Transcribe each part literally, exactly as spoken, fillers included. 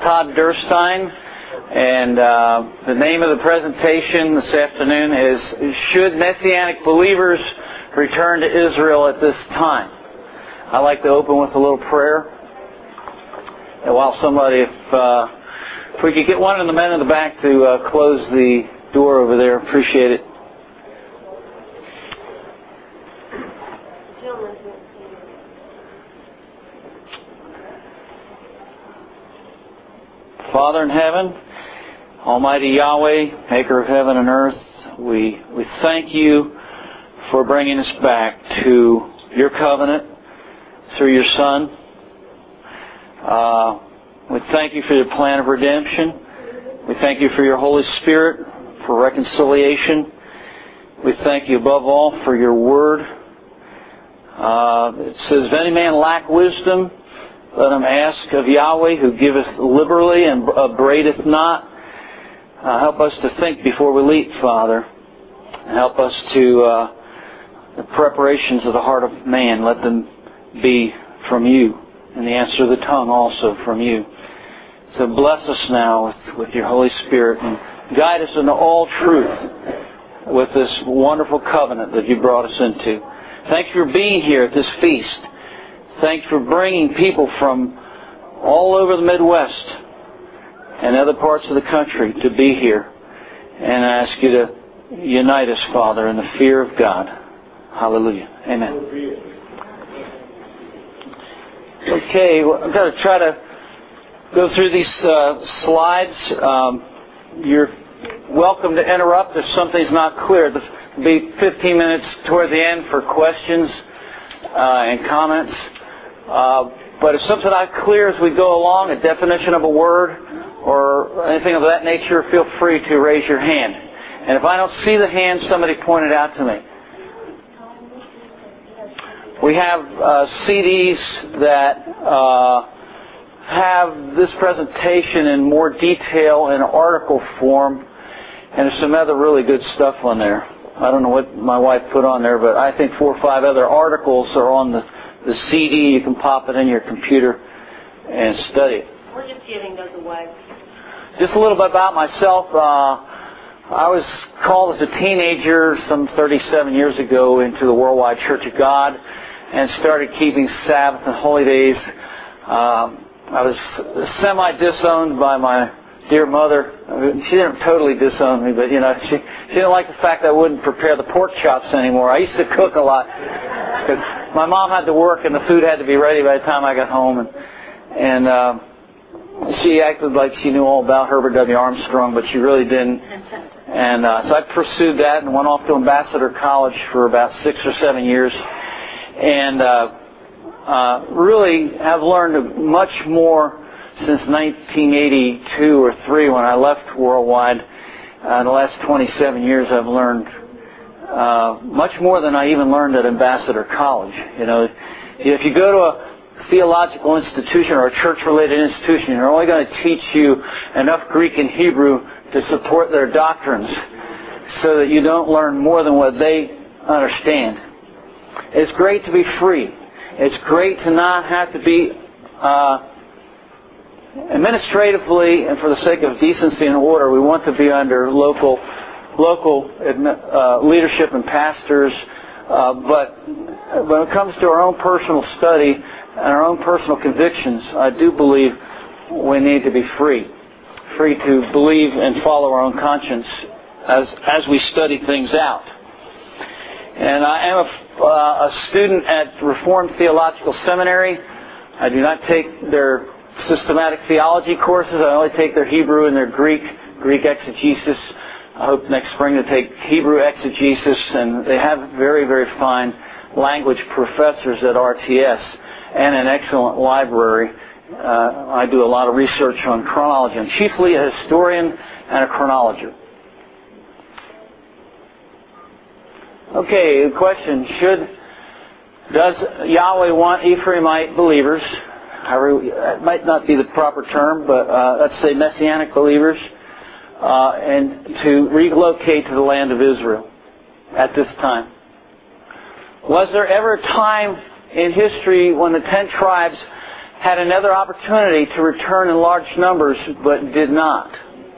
Todd Durstein, and uh, the name of the presentation this afternoon is Should Messianic Believers Return to Israel at This Time? I'd like to open with a little prayer. And while somebody, if, uh, if we could get one of the men in the back to uh, close the door over there, appreciate it. Father in heaven, Almighty Yahweh, maker of heaven and earth, we we thank you for bringing us back to your covenant through your Son. Uh, we thank you for your plan of redemption. We thank you for your Holy Spirit, for reconciliation. We thank you above all for your word. Uh, it says, if any man lack wisdom, let him ask of Yahweh, who giveth liberally and upbraideth not. Uh, help us to think before we leap, Father. Help us to, uh, the preparations of the heart of man, let them be from you, and the answer of the tongue also from you. So bless us now with, with your Holy Spirit, and guide us into all truth with this wonderful covenant that you brought us into. Thank you for being here at this feast. Thanks for bringing people from all over the Midwest and other parts of the country to be here. And I ask you to unite us, Father, in the fear of God. Hallelujah. Amen. Okay, well, I've got to try to go through these uh, slides. Um, you're welcome to interrupt if something's not clear. There'll be fifteen minutes toward the end for questions uh, and comments. Uh, but if something not clear as we go along, a definition of a word or anything of that nature, feel free to raise your hand. And if I don't see the hand, somebody point it out to me. We have uh, C Ds that uh, have this presentation in more detail in article form, and there's some other really good stuff on there. I don't know what my wife put on there, but I think four or five other articles are on the The C D. You can pop it in your computer and study it. We're just giving those away. Just a little bit about myself. Uh, I was called as a teenager some thirty-seven years ago into the Worldwide Church of God and started keeping Sabbath and holy days. Um, I was semi-disowned by my dear mother. She didn't totally disown me, but you know, she she didn't like the fact that I wouldn't prepare the pork chops anymore. I used to cook a lot because my mom had to work and the food had to be ready by the time I got home, and and uh, she acted like she knew all about Herbert W. Armstrong, but she really didn't. And uh, so I pursued that and went off to Ambassador College for about six or seven years, and uh, uh, really have learned much more since nineteen eighty-two or three when I left Worldwide. Uh, in the last twenty-seven years, I've learned uh, much more than I even learned at Ambassador College. You know, if you go to a theological institution or a church-related institution, they're only going to teach you enough Greek and Hebrew to support their doctrines so that you don't learn more than what they understand. It's great to be free. It's great to not have to be uh, administratively, and for the sake of decency and order, we want to be under local local uh, leadership and pastors. Uh, but when it comes to our own personal study and our own personal convictions, I do believe we need to be free. Free to believe and follow our own conscience as as we study things out. And I am a, uh, a student at Reformed Theological Seminary. I do not take their systematic theology courses. I only take their Hebrew and their Greek, Greek exegesis. I hope next spring to take Hebrew exegesis, and they have very, very fine language professors at R T S and an excellent library. Uh, I do a lot of research on chronology. I'm chiefly a historian and a chronologer. Okay, the question, should, does Yahweh want Ephraimite believers, however, it might not be the proper term, but uh, let's say Messianic believers, uh, and to relocate to the land of Israel at this time? Was there ever a time in history when the ten tribes had another opportunity to return in large numbers, but did not.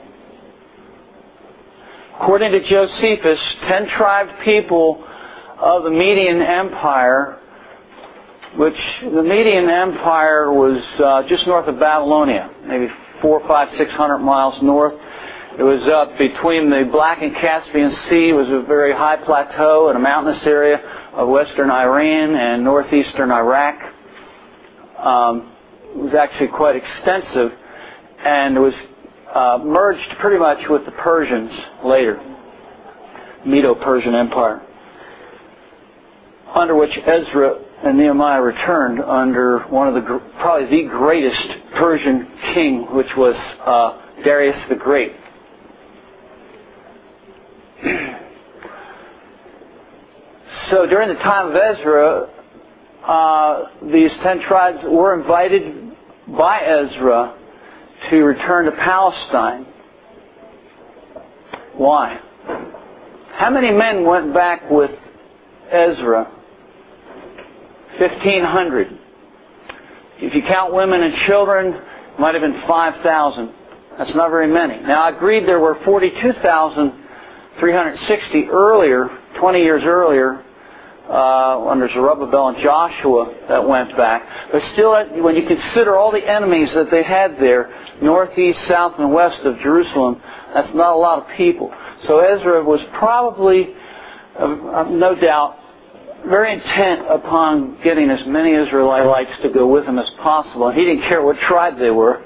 According to Josephus, ten tribed people of the Median Empire, which the Median Empire was uh, just north of Babylonia, maybe four, five, six hundred miles north. It was up between the Black and Caspian Sea. It was a very high plateau in a mountainous area of western Iran and northeastern Iraq. Um, it was actually quite extensive, and it was uh, merged pretty much with the Persians later, Medo-Persian Empire, under which Ezra and Nehemiah returned under one of the, probably the greatest Persian king, which was uh, Darius the Great. So during the time of Ezra, uh, these ten tribes were invited by Ezra to return to Palestine. Why? How many men went back with Ezra? fifteen hundred. If you count women and children, it might have been five thousand. That's not very many. Now, I agreed there were forty-two thousand three hundred sixty earlier, twenty years earlier, uh, under Zerubbabel and Joshua that went back. But still, when you consider all the enemies that they had there, northeast, south, and west of Jerusalem, that's not a lot of people. So Ezra was probably, uh, no doubt, very intent upon getting as many Israelites to go with him as possible. And he didn't care what tribe they were.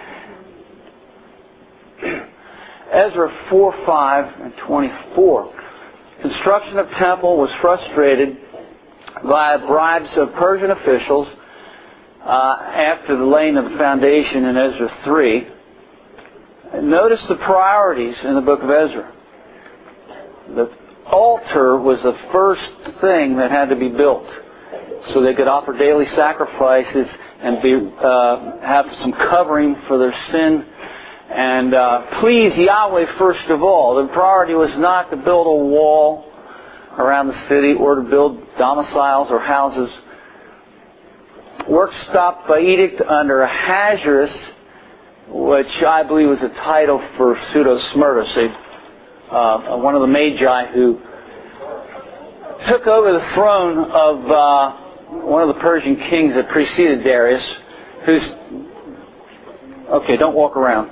Ezra four, five, and twenty-four. Construction of temple was frustrated by bribes of Persian officials uh, after the laying of the foundation in Ezra three. Notice the priorities in the book of Ezra. The altar was the first thing that had to be built so they could offer daily sacrifices and be uh, have some covering for their sin and uh, please Yahweh first of all. The priority was not to build a wall around the city or to build domiciles or houses. Work stopped by edict under Ahasuerus, which I believe was a title for Pseudo-Smyrtus, uh, one of the Magi who took over the throne of uh, one of the Persian kings that preceded Darius, who's... Okay, don't walk around.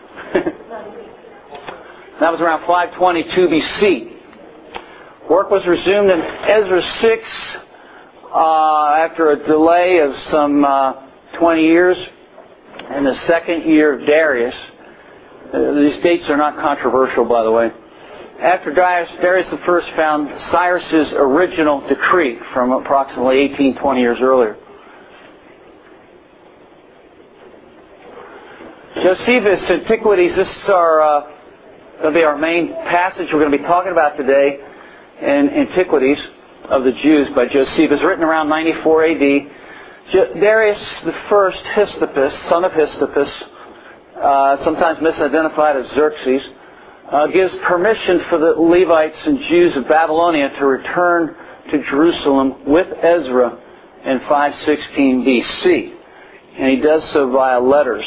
That was around five twenty-two B C. Work was resumed in Ezra six uh, after a delay of some uh, twenty years in the second year of Darius. Uh, these dates are not controversial, by the way. After Darius, Darius the First found Cyrus's original decree from approximately eighteen, twenty years earlier. Josephus, Antiquities, this is our, uh, going to be our main passage we're going to be talking about today in Antiquities of the Jews by Josephus, written around ninety-four A D. Darius the First, Histippus, son of Histippus, uh, sometimes misidentified as Xerxes, uh, gives permission for the Levites and Jews of Babylonia to return to Jerusalem with Ezra in five sixteen B C. And he does so via letters.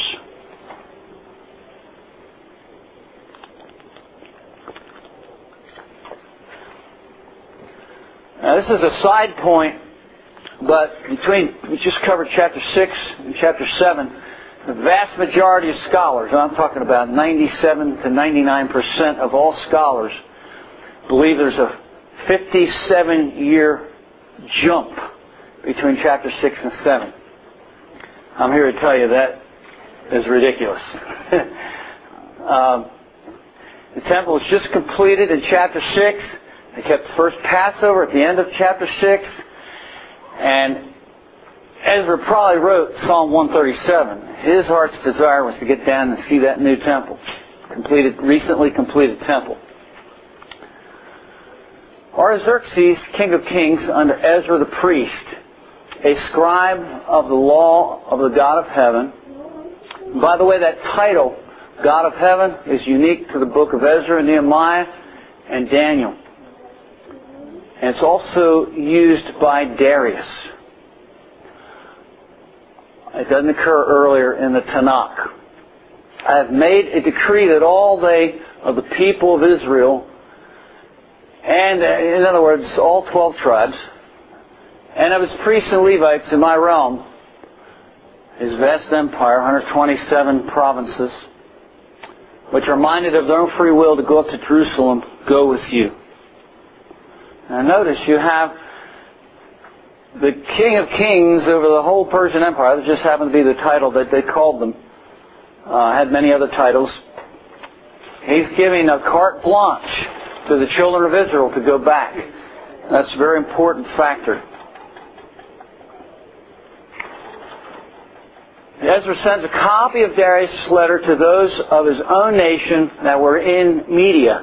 Now, this is a side point, but between, we just covered chapter six and chapter seven, the vast majority of scholars, I'm talking about ninety-seven to ninety-nine percent of all scholars, believe there's a fifty-seven year jump between chapter six and seven. I'm here to tell you that is ridiculous. um, the temple was just completed in chapter six. They kept the first Passover at the end of chapter six. And Ezra probably wrote Psalm one thirty-seven. His heart's desire was to get down and see that new temple. Completed, recently completed temple. Artaxerxes, king of kings, under Ezra the priest, a scribe of the law of the God of heaven. By the way, that title, God of heaven, is unique to the book of Ezra, Nehemiah, and Daniel. And it's also used by Darius. It doesn't occur earlier in the Tanakh. I have made a decree that all they of the people of Israel, and in other words, all twelve tribes, and of his priests and Levites in my realm, his vast empire, one hundred twenty-seven provinces, which are minded of their own free will to go up to Jerusalem, go with you. Now notice you have the King of Kings over the whole Persian Empire. That just happened to be the title that they called them. Uh, had many other titles. He's giving a carte blanche to the children of Israel to go back. That's a very important factor. Ezra sends a copy of Darius' letter to those of his own nation that were in Media.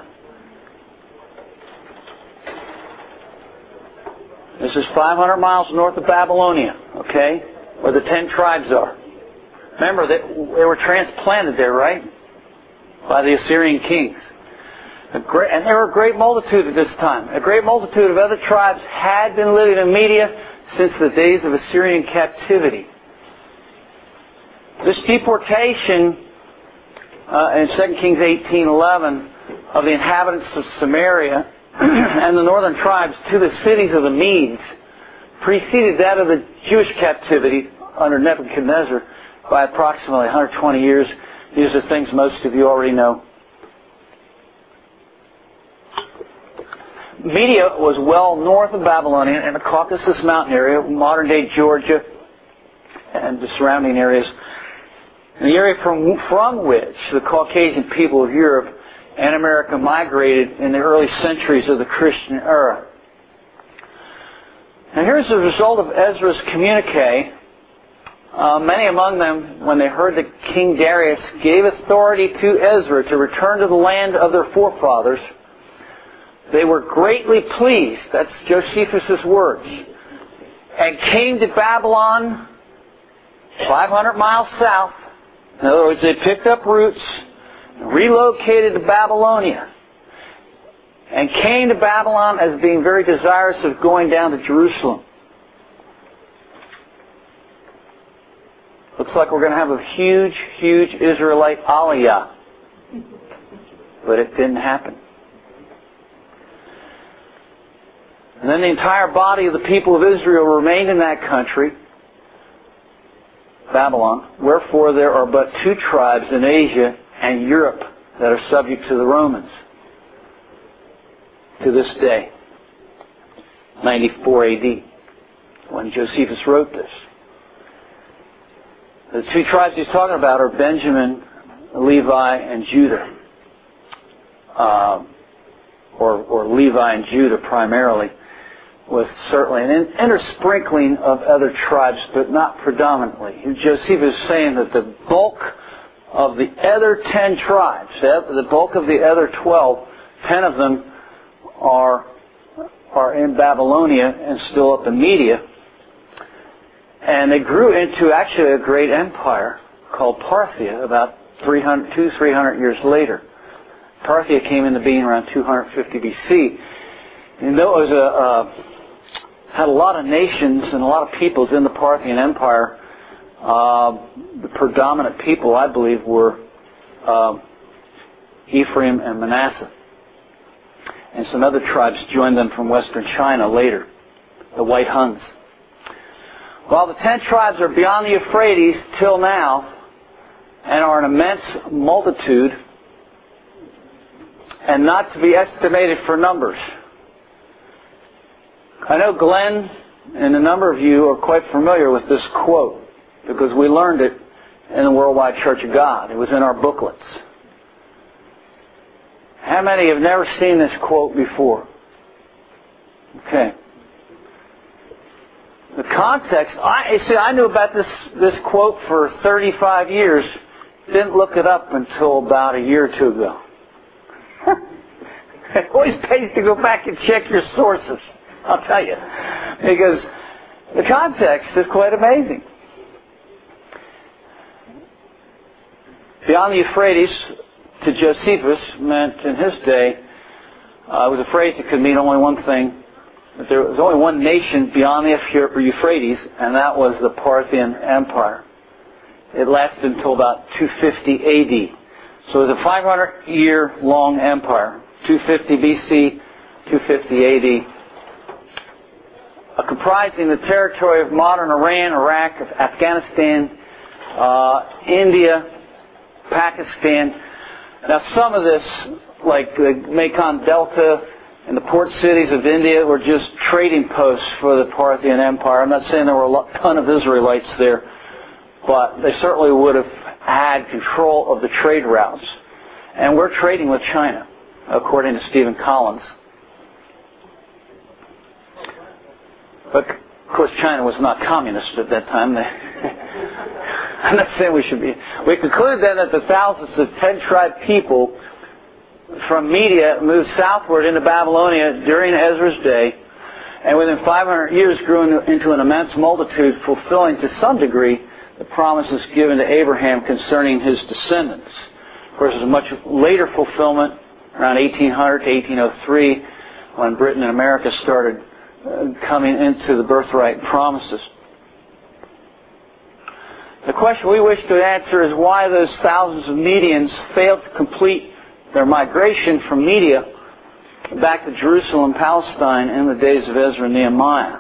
This is five hundred miles north of Babylonia, okay, where the ten tribes are. Remember, that they were transplanted there, right, by the Assyrian kings. A great, and there were a great multitude at this time. A great multitude of other tribes had been living in Media since the days of Assyrian captivity. This deportation uh, in Second Kings eighteen eleven of the inhabitants of Samaria and the northern tribes to the cities of the Medes preceded that of the Jewish captivity under Nebuchadnezzar by approximately one hundred twenty years. These are things most of you already know. Media was well north of Babylonia in the Caucasus Mountain area, modern-day Georgia, and the surrounding areas. The area from, from which the Caucasian people of Europe and America migrated in the early centuries of the Christian era. And here's the result of Ezra's communique. Uh, many among them, when they heard that King Darius gave authority to Ezra to return to the land of their forefathers, they were greatly pleased. That's Josephus' words. And came to Babylon, five hundred miles south. In other words, they picked up roots, relocated to Babylonia, and came to Babylon as being very desirous of going down to Jerusalem. Looks like we're going to have a huge, huge Israelite aliyah. But it didn't happen. And then the entire body of the people of Israel remained in that country, Babylon. Wherefore there are but two tribes in Asia and Europe that are subject to the Romans to this day, ninety-four A D, when Josephus wrote this. The two tribes he's talking about are Benjamin, Levi, and Judah, uh, or, or Levi and Judah primarily, with certainly an intersprinkling of other tribes, but not predominantly. Josephus is saying that the bulk of the other ten tribes, the bulk of the other twelve, ten of them are are in Babylonia and still up in Media. And they grew into actually a great empire called Parthia about three hundred, two, three hundred years later. Parthia came into being around two hundred fifty B C. And though it was a, uh, had a lot of nations and a lot of peoples in the Parthian Empire, uh, the predominant people, I believe, were uh, Ephraim and Manasseh. And some other tribes joined them from western China later, the White Huns. While the ten tribes are beyond the Euphrates till now, and are an immense multitude, and not to be estimated for numbers. I know Glenn and a number of you are quite familiar with this quote, because we learned it in the Worldwide Church of God. It was in our booklets. How many have never seen this quote before? Okay. The context, I see. I knew about this this quote for thirty-five years. Didn't look it up until about a year or two ago. It always pays to go back and check your sources, I'll tell you, because the context is quite amazing. Beyond the Euphrates, to Josephus, meant in his day, uh, it was a phrase that could mean only one thing. That there was only one nation beyond the Euphrates, and that was the Parthian Empire. it lasted until about two fifty A D. So it was a five hundred year long empire, two fifty B C, two fifty A D, uh, comprising the territory of modern Iran, Iraq, Afghanistan, uh, India, Pakistan. Now some of this, like the Mekong Delta and the port cities of India, were just trading posts for the Parthian Empire. I'm not saying there were a ton of Israelites there, but they certainly would have had control of the trade routes. And we're trading with China, according to Stephen Collins. But, of course, China was not communist at that time. They I'm not saying we should be. We conclude then that the thousands of ten-tribe people from Media moved southward into Babylonia during Ezra's day, and within five hundred years grew into an immense multitude, fulfilling to some degree the promises given to Abraham concerning his descendants. Of course, there's a much later fulfillment, around eighteen hundred to eighteen oh three, when Britain and America started coming into the birthright promises. The question we wish to answer is why those thousands of Medians failed to complete their migration from Media back to Jerusalem, Palestine in the days of Ezra and Nehemiah.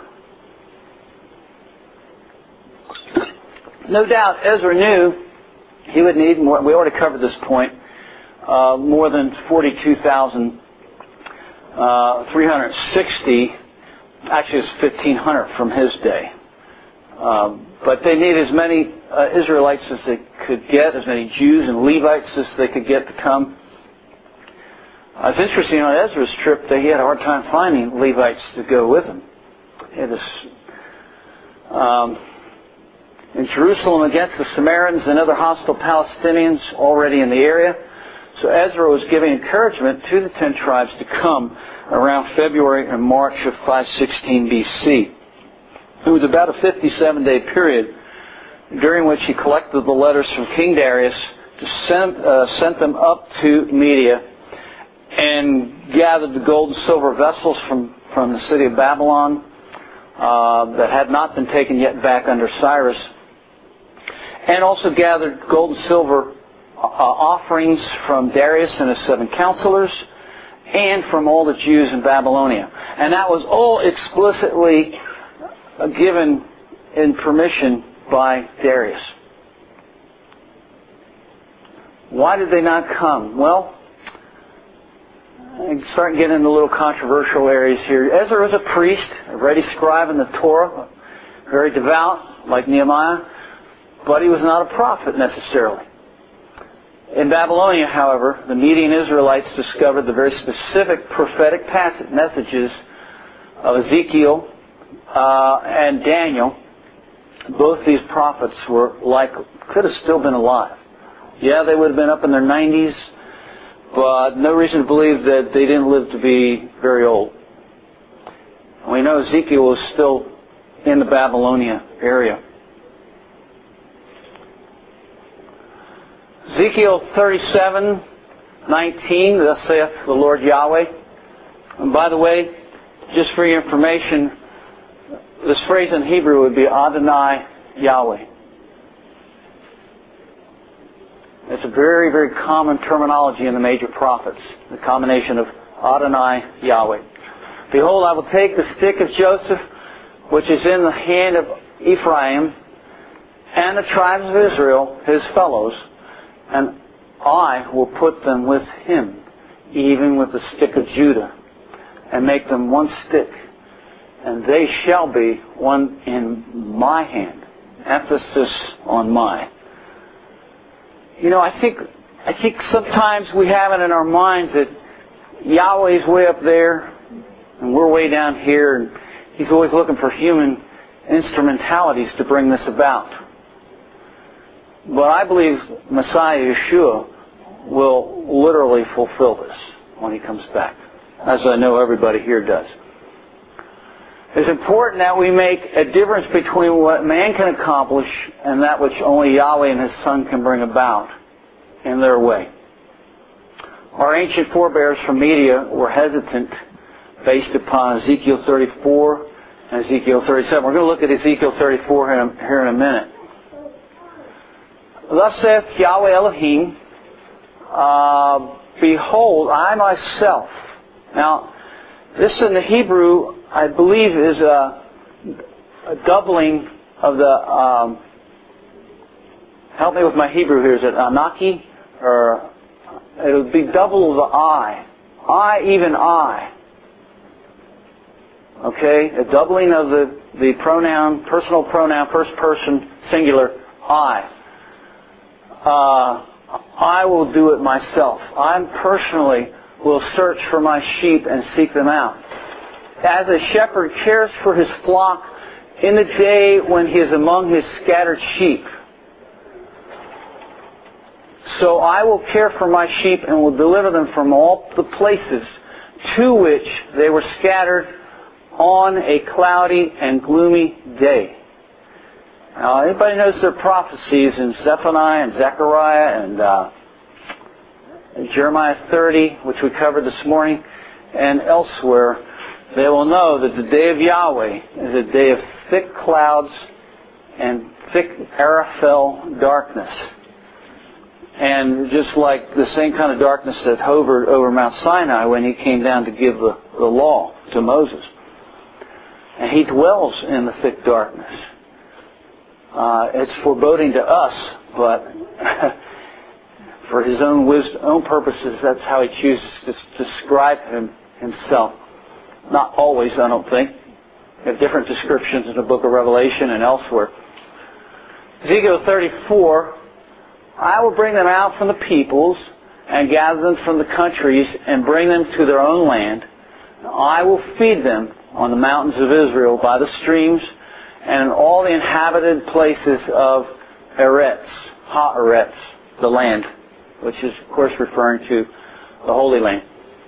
No doubt Ezra knew he would need more, we already covered this point, uh, more than forty-two thousand three hundred sixty, actually it's fifteen hundred from his day. Um, but they needed as many uh, Israelites as they could get, as many Jews and Levites as they could get to come. Uh, it's interesting, on Ezra's trip, that he had a hard time finding Levites to go with him. He had this, um, in Jerusalem against the Samaritans and other hostile Palestinians already in the area. So Ezra was giving encouragement to the ten tribes to come around February and March of five sixteen B C. It was about a fifty-seven day period during which he collected the letters from King Darius, to send, uh, sent them up to Media, and gathered the gold and silver vessels from, from the city of Babylon uh, that had not been taken yet back under Cyrus, and also gathered gold and silver uh, offerings from Darius and his seven counselors, and from all the Jews in Babylonia. And that was all explicitly uh, given in permission by Darius. Why did they not come? Well, I'm starting to get into little controversial areas here. Ezra was a priest, a ready scribe in the Torah, very devout, like Nehemiah, but he was not a prophet necessarily. In Babylonia, however, the Median Israelites discovered the very specific prophetic passage, messages of Ezekiel uh, and Daniel. Both these prophets were like, could have still been alive. Yeah, they would have been up in their nineties, but no reason to believe that they didn't live to be very old. We know Ezekiel was still in the Babylonia area. Ezekiel thirty-seven nineteen, thus saith the Lord Yahweh. And by the way, just for your information, this phrase in Hebrew would be Adonai Yahweh. It's a very, very common terminology in the major prophets, the combination of Adonai Yahweh. Behold, I will take the stick of Joseph, which is in the hand of Ephraim, and the tribes of Israel, his fellows, and I will put them with him, even with the stick of Judah, and make them one stick, and they shall be one in my hand. Emphasis on my. You know, I think I think sometimes we have it in our minds that Yahweh's way up there, and we're way down here, and He's always looking for human instrumentalities to bring this about. But I believe Messiah Yeshua will literally fulfill this when He comes back, as I know everybody here does. It's important that we make a difference between what man can accomplish and that which only Yahweh and His Son can bring about in their way. Our ancient forebears from Media were hesitant based upon Ezekiel thirty-four and Ezekiel thirty-seven. We're going to look at Ezekiel thirty-four here in a minute. Thus saith Yahweh Elohim, uh, behold, I myself. Now, this in the Hebrew, I believe, is a, a doubling of the, um, help me with my Hebrew here, is it Anaki? Or it would be double the I. I, even I. Okay? A doubling of the, the pronoun, personal pronoun, first person, singular, I. Uh, I will do it myself. I personally will search for my sheep and seek them out. As a shepherd cares for his flock in the day when he is among his scattered sheep, so I will care for my sheep and will deliver them from all the places to which they were scattered on a cloudy and gloomy day. Now, anybody knows their prophecies in Zephaniah and Zechariah and uh, Jeremiah thirty, which we covered this morning, and elsewhere, they will know that the day of Yahweh is a day of thick clouds and thick Araphel darkness. And just like the same kind of darkness that hovered over Mount Sinai when he came down to give the, the law to Moses. And he dwells in the thick darkness. Uh, it's foreboding to us, but for his own wisdom, own purposes, that's how he chooses to describe him himself. Not always, I don't think. We have different descriptions in the book of Revelation and elsewhere. Ezekiel thirty-four, I will bring them out from the peoples and gather them from the countries and bring them to their own land. I will feed them on the mountains of Israel by the streams and in all the inhabited places of Eretz, Ha-Eretz, the land, which is, of course, referring to the Holy Land.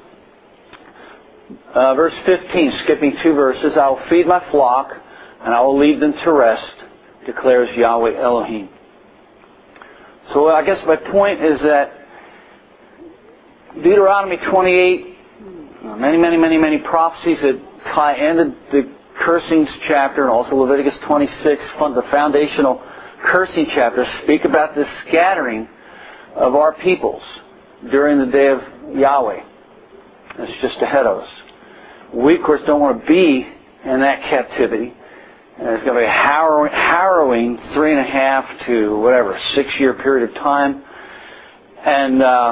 Uh, verse fifteen, skipping two verses, I will feed my flock and I will lead them to rest, declares Yahweh Elohim. So I guess my point is that Deuteronomy twenty-eight, many, many, many, many prophecies that tie into the cursings chapter, and also Leviticus twenty-six, the foundational cursing chapter, speak about this scattering of our peoples during the day of Yahweh. It's just ahead of us. We, of course, don't want to be in that captivity. And it's going to be a harrowing, harrowing three and a half to whatever, six-year period of time. And uh,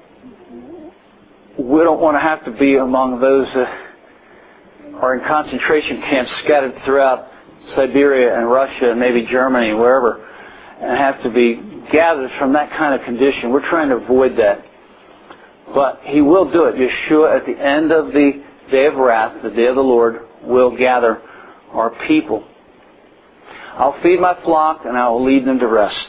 we don't want to have to be among those that are in concentration camps scattered throughout Siberia and Russia and maybe Germany and wherever, and have to be gathered from that kind of condition. We're trying to avoid that. But He will do it. Yeshua, at the end of the day of wrath, the day of the Lord, will gather our people. I'll feed my flock and I will lead them to rest.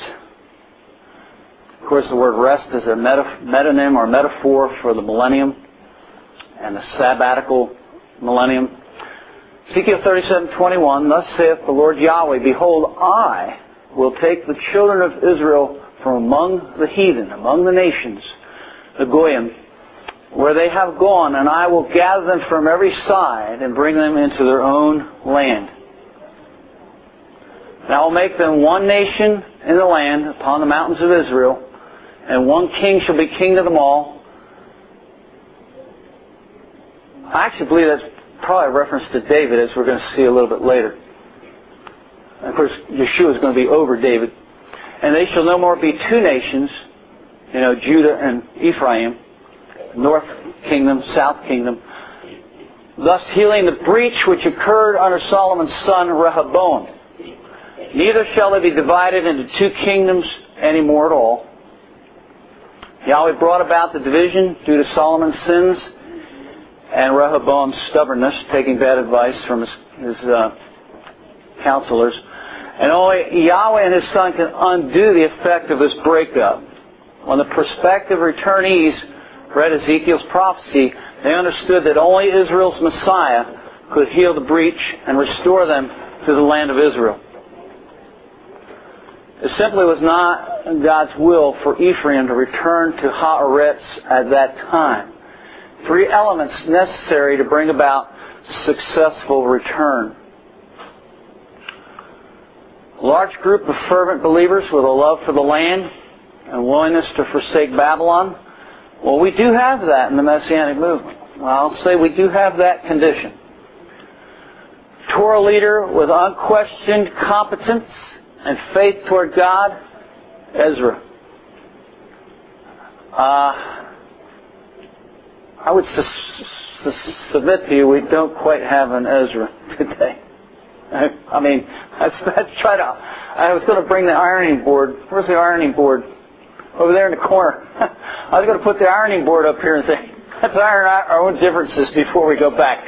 Of course, the word rest is a meta- metonym or metaphor for the millennium and the sabbatical millennium. Ezekiel thirty-seven twenty-one, thus saith the Lord Yahweh, behold, I will take the children of Israel from among the heathen, among the nations, the Goyim, where they have gone, and I will gather them from every side and bring them into their own land. And I will make them one nation in the land upon the mountains of Israel, and one king shall be king to them all. I actually believe that's probably a reference to David, as we're going to see a little bit later. And of course, Yeshua is going to be over David. And they shall no more be two nations, you know, Judah and Ephraim, north kingdom, south kingdom, thus healing the breach which occurred under Solomon's son Rehoboam. Neither shall they be divided into two kingdoms any more at all. Yahweh brought about the division due to Solomon's sins and Rehoboam's stubbornness, taking bad advice from his, his uh, counselors. And only Yahweh and His Son can undo the effect of this breakup. When the prospective returnees read Ezekiel's prophecy, they understood that only Israel's Messiah could heal the breach and restore them to the land of Israel. It simply was not God's will for Ephraim to return to Ha-Eretz at that time. Three elements necessary to bring about successful return. A large group of fervent believers with a love for the land and willingness to forsake Babylon. Well, we do have that in the Messianic movement. I'll say we do have that condition. Torah leader with unquestioned competence and faith toward God, Ezra. Uh, I would su- su- submit to you we don't quite have an Ezra today. I, I mean, let's, let's try to... I was going to bring the ironing board. Where's the ironing board? Over there in the corner. I was going to put the ironing board up here and say, let's iron out our own differences before we go back.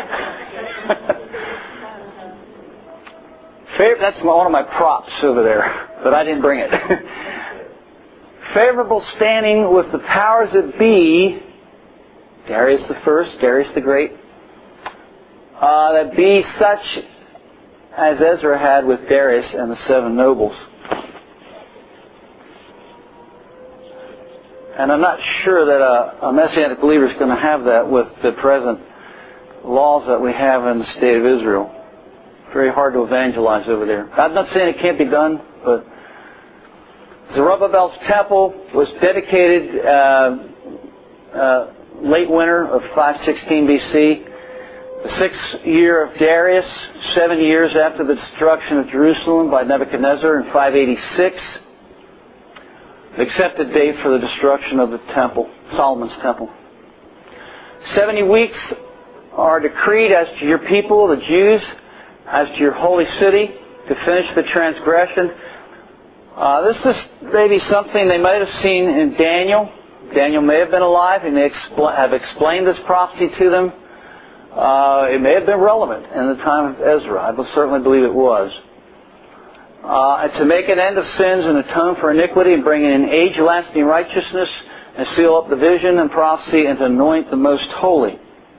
That's one of my props over there, but I didn't bring it. Favorable standing with the powers that be, Darius the First, Darius the Great, uh, that be such as Ezra had with Darius and the seven nobles. And I'm not sure that a, a Messianic believer is going to have that with the present laws that we have in the state of Israel. Very hard to evangelize over there. I'm not saying it can't be done, but Zerubbabel's temple was dedicated uh, uh, late winter of five sixteen B C. The sixth year of Darius, seven years after the destruction of Jerusalem by Nebuchadnezzar in five eighty-six. The accepted date for the destruction of the temple, Solomon's temple. Seventy weeks are decreed as to your people, the Jews, as to your holy city, to finish the transgression. Uh, this is maybe something they might have seen in Daniel. Daniel may have been alive. He may expl- have explained this prophecy to them. Uh, it may have been relevant in the time of Ezra. I certainly believe it was. Uh, and to make an end of sins and atone for iniquity and bring in age-lasting righteousness and seal up the vision and prophecy and to anoint the most holy.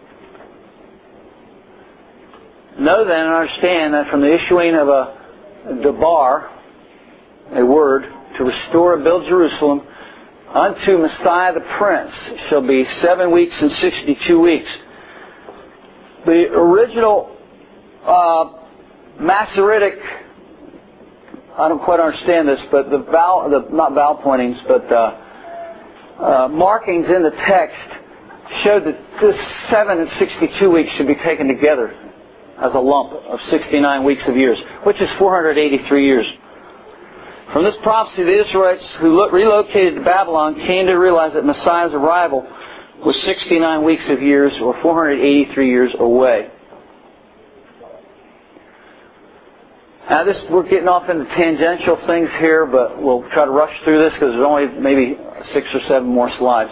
Know then and understand that from the issuing of a debar, a word, to restore and build Jerusalem, unto Messiah the Prince shall be seven weeks and sixty-two weeks. The original uh, Masoretic, I don't quite understand this, but the vowel, the, not vowel pointings, but uh, uh, markings in the text showed that this seven and sixty-two weeks should be taken together as a lump of sixty-nine weeks of years, which is four hundred eighty-three years. From this prophecy, the Israelites who relocated to Babylon came to realize that Messiah's arrival was sixty-nine weeks of years, or four hundred eighty-three years away. Now, this we're getting off into tangential things here, but we'll try to rush through this because there's only maybe six or seven more slides.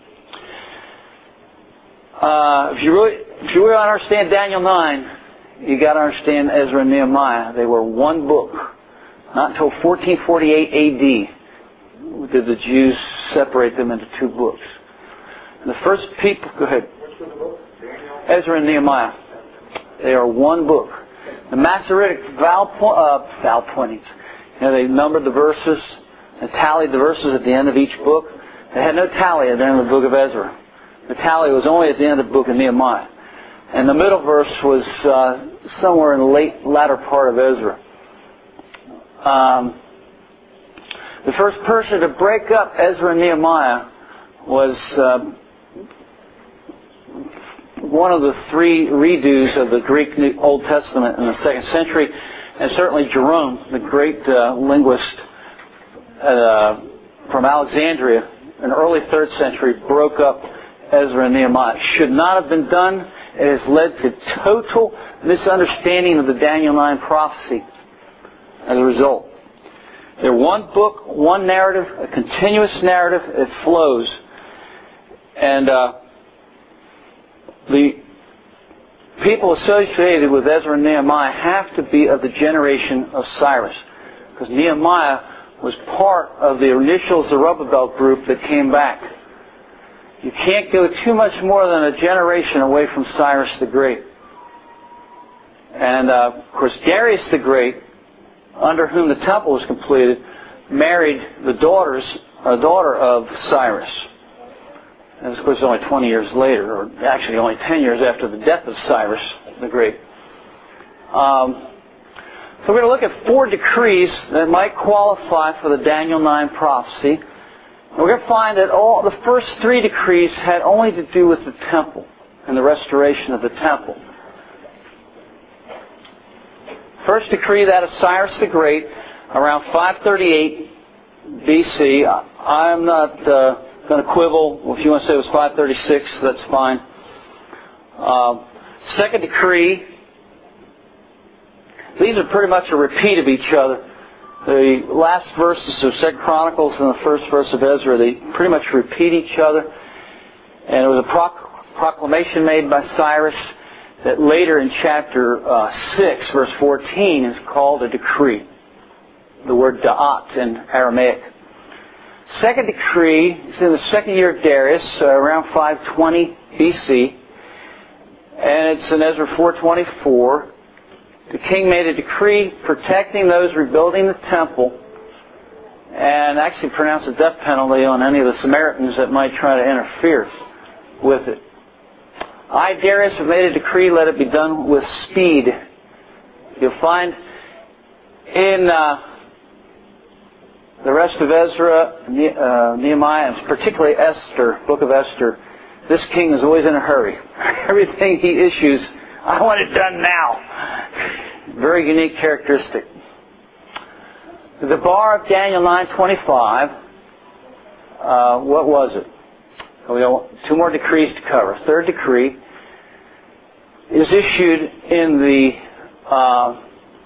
Uh, if you really, if you really understand Daniel nine, you got to understand Ezra and Nehemiah. They were one book. Not until fourteen forty-eight A D did the Jews separate them into two books. And the first people, go ahead. Ezra and Nehemiah. They are one book. The Masoretic vowel, po- uh, vowel pointings. You know, they numbered the verses and tallied the verses at the end of each book. They had no tally at the end of the book of Ezra. The tally was only at the end of the book of Nehemiah. And the middle verse was uh, somewhere in the late, latter part of Ezra. Um, the first person to break up Ezra and Nehemiah was uh, one of the three redos of the Greek Old Testament in the second century, and certainly Jerome, the great uh, linguist uh, from Alexandria in the early third century, broke up Ezra and Nehemiah. It should not have been done. It has led to total misunderstanding of the Daniel nine prophecy as a result. They're one book, one narrative, a continuous narrative. It flows. And uh, the people associated with Ezra and Nehemiah have to be of the generation of Cyrus, because Nehemiah was part of the initial Zerubbabel group that came back. You can't go too much more than a generation away from Cyrus the Great. And, uh, of course, Darius the Great, under whom the temple was completed, married the daughters, a daughter of Cyrus. And, of course, only twenty years later, or actually only ten years after the death of Cyrus the Great. Um, So we're going to look at four decrees that might qualify for the Daniel nine prophecy. And we're going to find that all the first three decrees had only to do with the temple and the restoration of the temple. First decree, that of Cyrus the Great, around five thirty-eight B C. I'm not uh, going to quibble. If you want to say it was five thirty-six, that's fine. Uh, second decree, these are pretty much a repeat of each other. The last verses of Second Chronicles and the first verse of Ezra, they pretty much repeat each other. And it was a proc- proclamation made by Cyrus that later in chapter uh, six, verse fourteen, is called a decree. The word da'at in Aramaic. Second decree is in the second year of Darius, uh, around five twenty B C. And it's in Ezra four twenty-four. The king made a decree protecting those rebuilding the temple and actually pronounced a death penalty on any of the Samaritans that might try to interfere with it. I, Darius, have made a decree, let it be done with speed. You'll find in uh, the rest of Ezra, ne- uh, Nehemiah, and particularly Esther, book of Esther, this king is always in a hurry. Everything he issues, I want it done now. Very unique characteristic. The bar of Daniel nine twenty-five, uh, what was it? We got two more decrees to cover. Third decree is issued in the uh,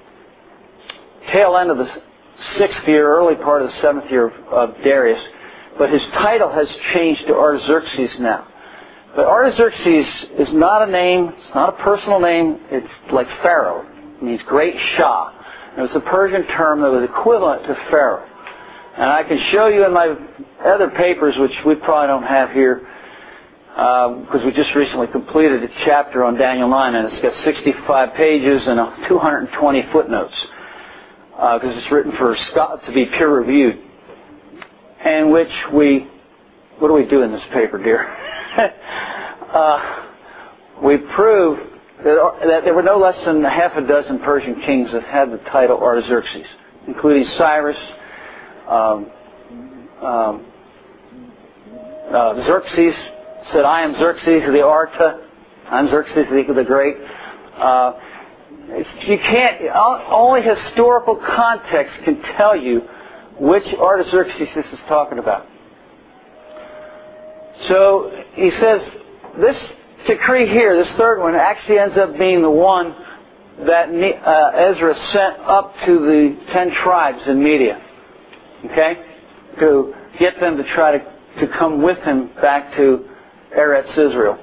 tail end of the sixth year, early part of the seventh year of, of Darius, but his title has changed to Artaxerxes now. But Artaxerxes is not a name, it's not a personal name, it's like Pharaoh. It means great Shah. It was a Persian term that was equivalent to Pharaoh. And I can show you in my other papers, which we probably don't have here, because uh, we just recently completed a chapter on Daniel nine, and it's got sixty-five pages and two hundred twenty footnotes, because uh, it's written for to be peer-reviewed, in which we, what do we do in this paper, dear? uh, we prove that, that there were no less than half a dozen Persian kings that had the title Artaxerxes, including Cyrus, um, um, uh, Xerxes said, I am Xerxes the Arta, I'm Xerxes the, the Great. Uh, you can't, only historical context can tell you which Artaxerxes this is talking about. So he says, this decree here, this third one, actually ends up being the one that uh, Ezra sent up to the ten tribes in Media, okay, to get them to try to, to come with him back to Eretz Israel.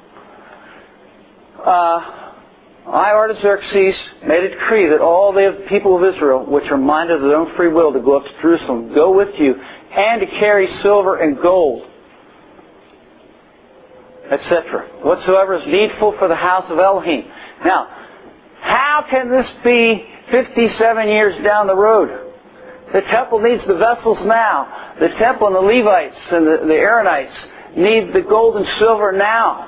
Uh, I, Artaxerxes, made a decree that all the people of Israel, which are minded of their own free will to go up to Jerusalem, go with you, and to carry silver and gold, et cetera, whatsoever is needful for the house of Elohim. Now, how can this be fifty-seven years down the road? The temple needs the vessels now. The temple and the Levites and the, the Aaronites need the gold and silver now.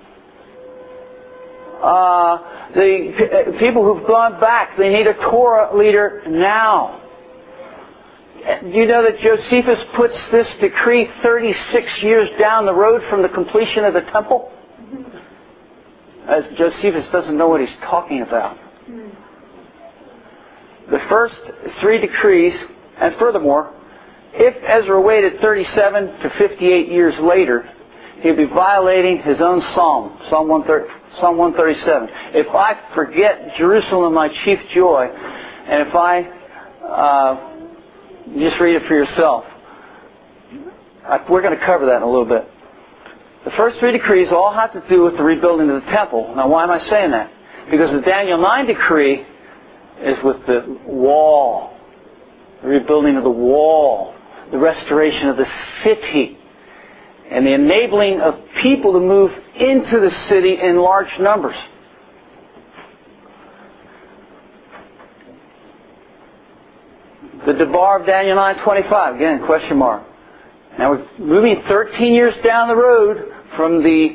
Uh, the p- people who've gone back, they need a Torah leader now. Do you know that Josephus puts this decree thirty-six years down the road from the completion of the temple? As Josephus doesn't know what he's talking about. The first three decrees, and furthermore, if Ezra waited thirty-seven to fifty-eight years later, he'd be violating his own psalm, Psalm one thirty-seven. If I forget Jerusalem, my chief joy, and if I... Uh, Just read it for yourself. We're going to cover that in a little bit. The first three decrees all have to do with the rebuilding of the temple. Now, why am I saying that? Because the Daniel nine decree is with the wall, the rebuilding of the wall, the restoration of the city, and the enabling of people to move into the city in large numbers. The Debar of Daniel nine twenty-five, again, question mark. Now we're moving thirteen years down the road from the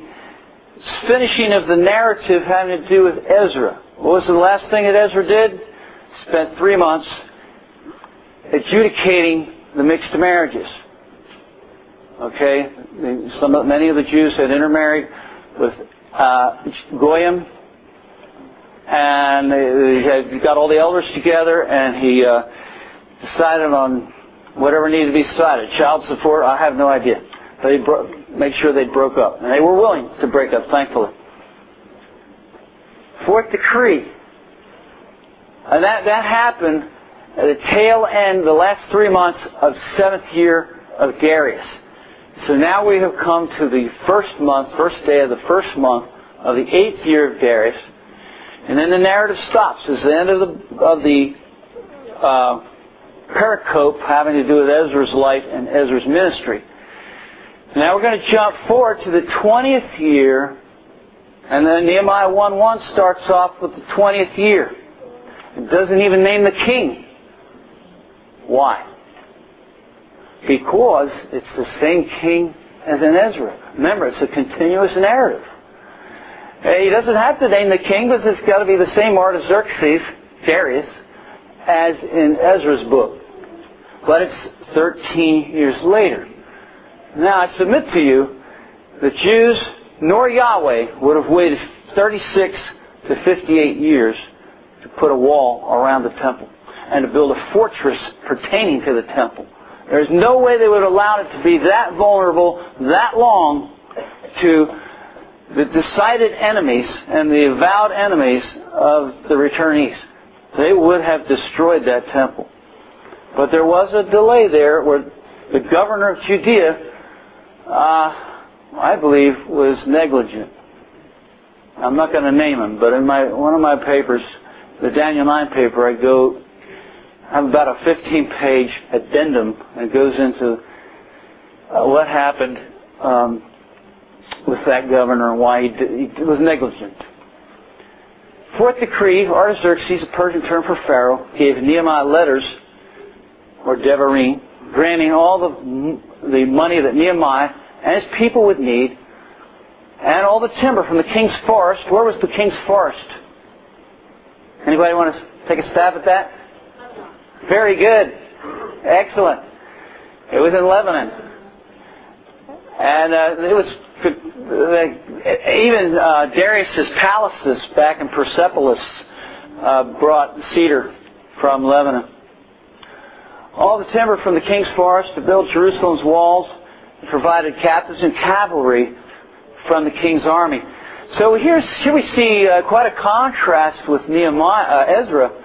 finishing of the narrative having to do with Ezra. What was the last thing that Ezra did? spent three months adjudicating the mixed marriages. Okay, some many of the Jews had intermarried with uh, Goyim, and he had got all the elders together, and he uh, decided on whatever needed to be decided. Child support, I have no idea. But he bro- made sure they broke up, and they were willing to break up, thankfully. Fourth decree, and that that happened at the tail end, the last three months of seventh year of Darius. So now we have come to the first month, first day of the first month of the eighth year of Darius. And then the narrative stops. It's the end of the, of the uh, pericope having to do with Ezra's life and Ezra's ministry. Now we're going to jump forward to the twentieth year, and then Nehemiah one one starts off with the twentieth year. It doesn't even name the king. Why? Because it's the same king as in Ezra. Remember, it's a continuous narrative. He doesn't have to name the king, but it's got to be the same Artaxerxes, Darius, as in Ezra's book. But it's thirteen years later. Now, I submit to you, the Jews nor Yahweh would have waited thirty-six to fifty-eight years to put a wall around the temple and to build a fortress pertaining to the temple. There's no way they would have allowed it to be that vulnerable, that long, to the decided enemies and the avowed enemies of the returnees. They would have destroyed that temple. But there was a delay there where the governor of Judea, uh, I believe, was negligent. I'm not going to name him, but in my one of my papers, the Daniel nine paper, I go... I have about a fifteen-page addendum that goes into uh, what happened um, with that governor and why he, did, he was negligent. Fourth decree, Artaxerxes, a Persian term for Pharaoh, gave Nehemiah letters, or devarim, granting all the, the money that Nehemiah and his people would need, and all the timber from the king's forest. Where was the king's forest? Anybody want to take a stab at that? Very good. Excellent. It was in Lebanon. And uh, it was uh, even uh, Darius's palaces back in Persepolis uh, brought cedar from Lebanon. All the timber from the king's forest to build Jerusalem's walls provided captives and cavalry from the king's army. So here, here we see uh, quite a contrast with Nehemiah, uh, Ezra.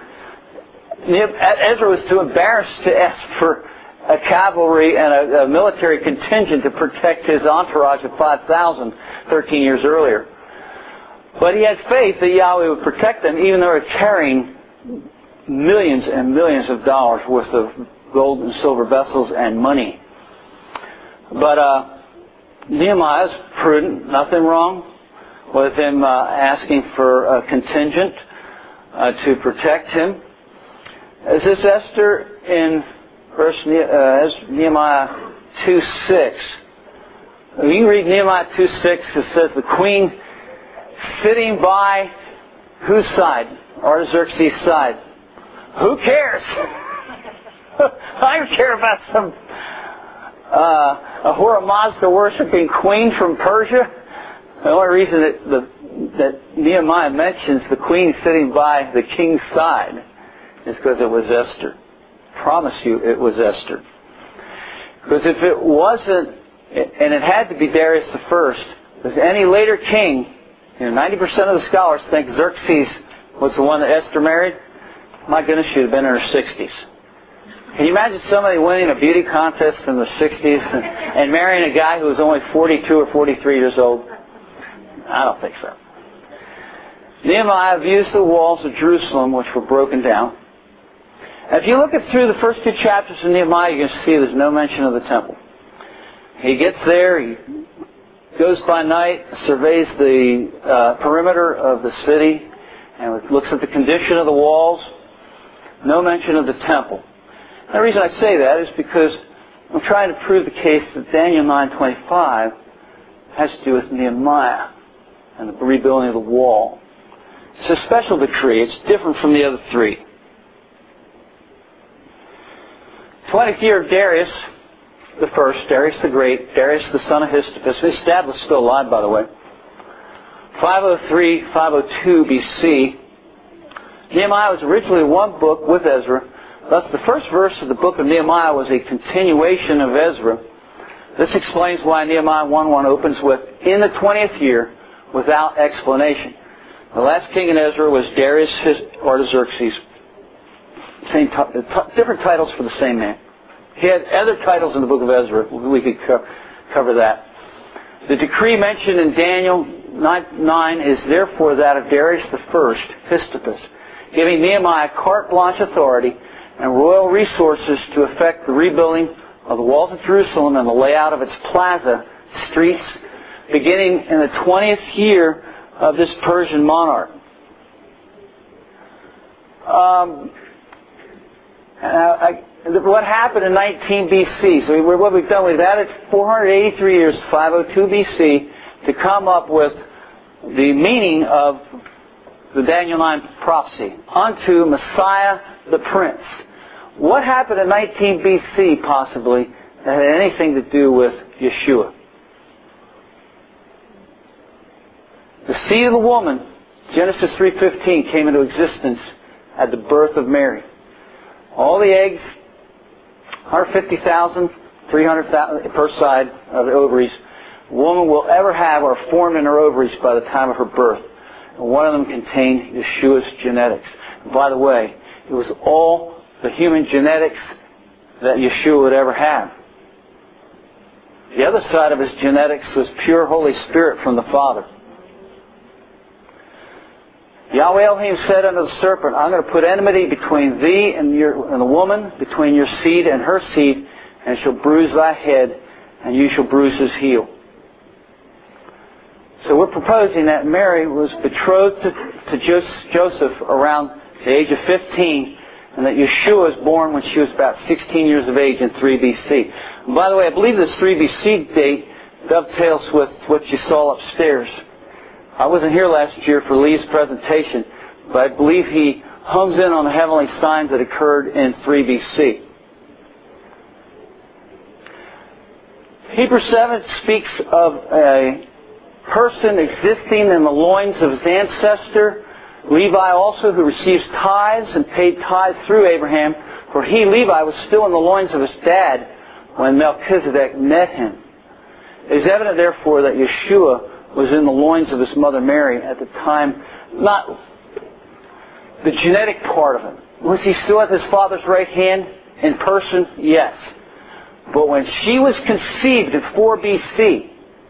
Ezra was too embarrassed to ask for a cavalry and a, a military contingent to protect his entourage of five thousand thirteen years earlier. But he had faith that Yahweh would protect them, even though they were carrying millions and millions of dollars worth of gold and silver vessels and money. But uh, Nehemiah is prudent, nothing wrong with him uh, asking for a contingent uh, to protect him. Is this Esther in verse uh, Nehemiah two six? You can read Nehemiah two six. It says the queen sitting by whose side? Artaxerxes' side. Who cares? I don't care about some uh, Ahura Mazda worshipping queen from Persia. The only reason that, the, that Nehemiah mentions the queen sitting by the king's side is because it was Esther. I promise you it was Esther. Because if it wasn't, and it had to be Darius the First, because any later king, you know, ninety percent of the scholars think Xerxes was the one that Esther married. My goodness, she'd have been in her sixties. Can you imagine somebody winning a beauty contest in the sixties and, and marrying a guy who was only forty-two or forty-three years old? I don't think so. Nehemiah views the walls of Jerusalem, which were broken down. If you look at through the first two chapters of Nehemiah, you can see there's no mention of the temple. He gets there, he goes by night, surveys the uh, perimeter of the city, and looks at the condition of the walls. No mention of the temple. And the reason I say that is because I'm trying to prove the case that Daniel nine twenty-five has to do with Nehemiah and the rebuilding of the wall. It's a special decree. It's different from the other three. twentieth year of Darius the First, Darius the Great, Darius the son of Histippus. His dad was still alive, by the way. five oh three, five oh two B C. Nehemiah was originally one book with Ezra. Thus, the first verse of the book of Nehemiah was a continuation of Ezra. This explains why Nehemiah one one opens with, in the twentieth year, without explanation. The last king in Ezra was Darius Artaxerxes. Same t- t- different titles for the same man. He had other titles in the book of Ezra. We could co- cover that. The decree mentioned in Daniel nine is therefore that of Darius the First, Histippus, giving Nehemiah carte blanche authority and royal resources to effect the rebuilding of the walls of Jerusalem and the layout of its plaza, streets, beginning in the twentieth year of this Persian monarch. Um, I, what happened in nineteen B C? So we, what we've done, we've added four hundred eighty-three years, five oh two B C, to come up with the meaning of the Daniel nine prophecy, unto Messiah the Prince. What happened in nineteen B C, possibly, that had anything to do with Yeshua? The seed of the woman, Genesis three fifteen, came into existence at the birth of Mary. All the eggs, one hundred fifty thousand, three hundred thousand per side of the ovaries, a woman will ever have are formed in her ovaries by the time of her birth. And one of them contained Yeshua's genetics. And by the way, it was all the human genetics that Yeshua would ever have. The other side of his genetics was pure Holy Spirit from the Father. Yahweh Elohim said unto the serpent, I'm going to put enmity between thee and, your, and the woman, between your seed and her seed, and shall bruise thy head, and you shall bruise his heel. So we're proposing that Mary was betrothed to, to Joseph around the age of fifteen, and that Yeshua was born when she was about sixteen years of age in three B C. And by the way, I believe this three B C date dovetails with what you saw upstairs. I wasn't here last year for Lee's presentation, but I believe he homes in on the heavenly signs that occurred in three B C. Hebrews seven speaks of a person existing in the loins of his ancestor, Levi also, who receives tithes and paid tithes through Abraham, for he, Levi, was still in the loins of his dad when Melchizedek met him. It is evident, therefore, that Yeshua was in the loins of his mother Mary at the time. Not the genetic part of him. Was he still at his father's right hand in person? Yes. But when she was conceived in four B C,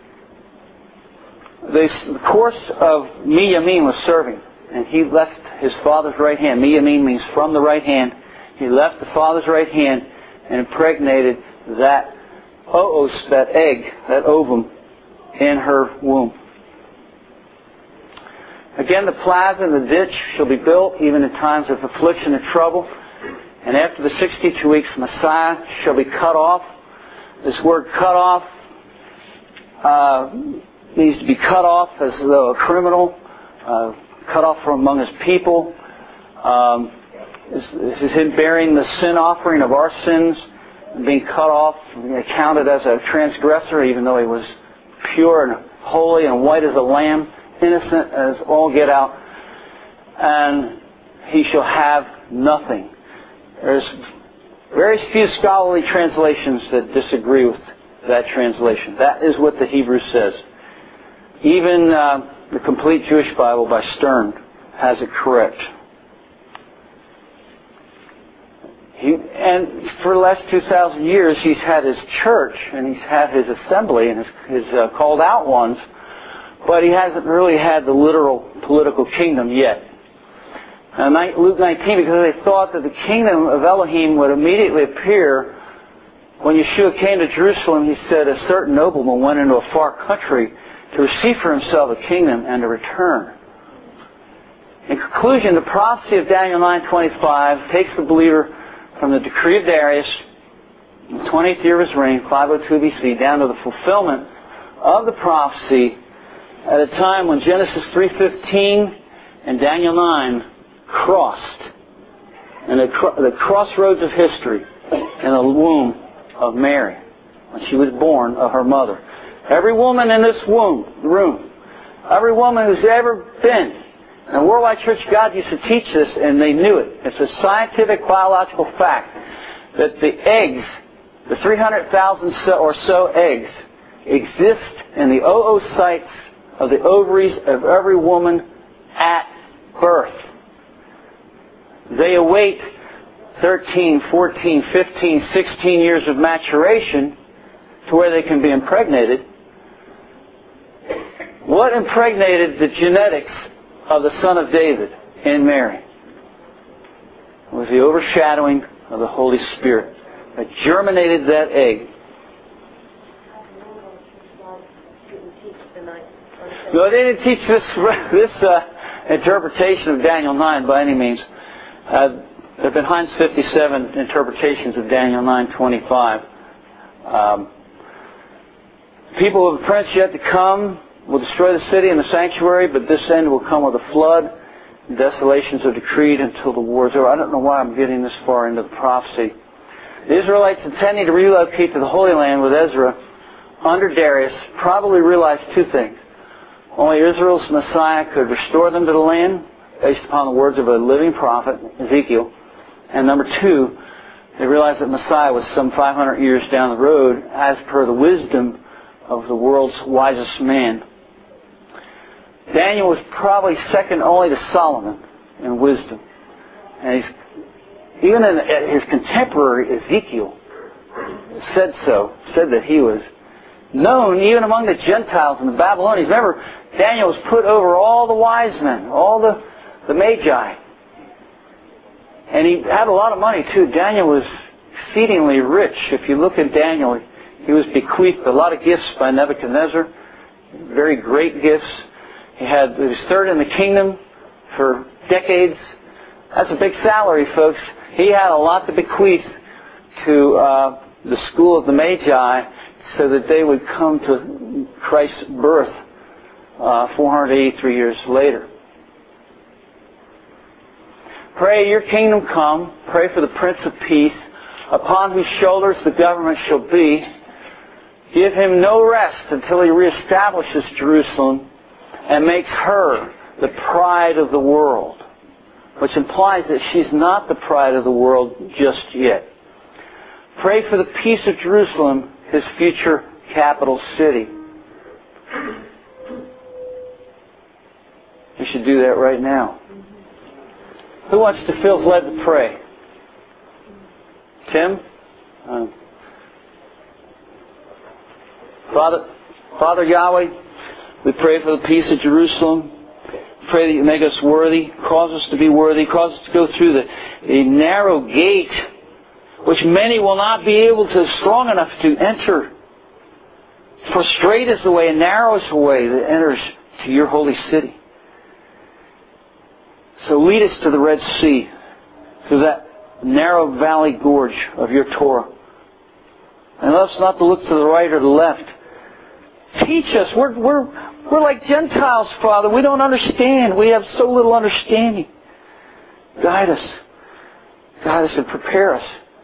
the course of Miyamin was serving, and he left his father's right hand. Miyamin means from the right hand. He left the father's right hand and impregnated that oos, that egg, that ovum, in her womb. Again, the plaza and the ditch shall be built even in times of affliction and trouble. And after the sixty-two weeks, Messiah shall be cut off. This word cut off uh, means to be cut off as though a criminal, uh, cut off from among his people. Um, this is him bearing the sin offering of our sins, being cut off, being counted as a transgressor, even though he was pure and holy and white as a lamb, innocent as all get out. And he shall have nothing. There's very few scholarly translations that disagree with that translation. That is what the Hebrew says. Even uh, the Complete Jewish Bible by Stern has it correct. He, and for the last two thousand years, he's had his church and he's had his assembly and his, his uh, called out ones, but he hasn't really had the literal political kingdom yet. And Luke nineteen, because they thought that the kingdom of Elohim would immediately appear. When Yeshua came to Jerusalem, he said a certain nobleman went into a far country to receive for himself a kingdom and to return. In conclusion, the prophecy of Daniel nine twenty-five takes the believer from the decree of Darius, the twentieth year of his reign, five oh two B C, down to the fulfillment of the prophecy at a time when Genesis three fifteen and Daniel nine crossed, and the, cro- the crossroads of history. in the womb of Mary, when she was born of her mother. Every woman in this womb, room, every woman who's ever been, and the Worldwide Church of God used to teach this, and they knew it. It's a scientific, biological fact that the eggs, the three hundred thousand or so eggs, exist in the oocytes of the ovaries of every woman at birth. They await thirteen, fourteen, fifteen, sixteen years of maturation to where they can be impregnated. What impregnated the genetics of the Son of David in Mary? It was the overshadowing of the Holy Spirit that germinated that egg. No, they didn't teach this this uh, interpretation of Daniel nine by any means. Uh, there have been Heinz fifty-seven interpretations of Daniel nine twenty-five. Um, people of the prince yet to come will destroy the city and the sanctuary, but this end will come with a flood. Desolations are decreed until the war is over. I don't know why I'm getting this far into the prophecy. The Israelites intending to relocate to the Holy Land with Ezra under Darius probably realized two things. Only Israel's Messiah could restore them to the land based upon the words of a living prophet, Ezekiel. And number two, they realized that Messiah was some five hundred years down the road as per the wisdom of the world's wisest man. Daniel was probably second only to Solomon in wisdom. And he's, even in his contemporary Ezekiel said so, said that he was known even among the Gentiles and the Babylonians. Remember, Daniel was put over all the wise men, all the, the Magi. And he had a lot of money too. Daniel was exceedingly rich. If you look at Daniel, he was bequeathed a lot of gifts by Nebuchadnezzar, very great gifts. He had, he was third in the kingdom for decades. That's a big salary, folks. He had a lot to bequeath to uh, the school of the Magi so that they would come to Christ's birth uh, four hundred eighty-three years later. Pray your kingdom come. Pray for the Prince of Peace, upon whose shoulders the government shall be. Give him no rest until he reestablishes Jerusalem and makes her the pride of the world, which implies that she's not the pride of the world just yet. Pray for the peace of Jerusalem, his future capital city. You should do that right now. Who wants to feel led to pray? Tim? Uh, Father, Father Yahweh, we pray for the peace of Jerusalem. Pray that you make us worthy, cause us to be worthy, cause us to go through the, the narrow gate, which many will not be able to, strong enough to enter. For straight is the way and narrow is the way that enters to your holy city. So lead us to the Red Sea, through that narrow valley gorge of your Torah. And let us not to look to the right or the left. Teach us. We're, we're, we're like Gentiles, Father. We don't understand. We have so little understanding. Guide us. Guide us and prepare us.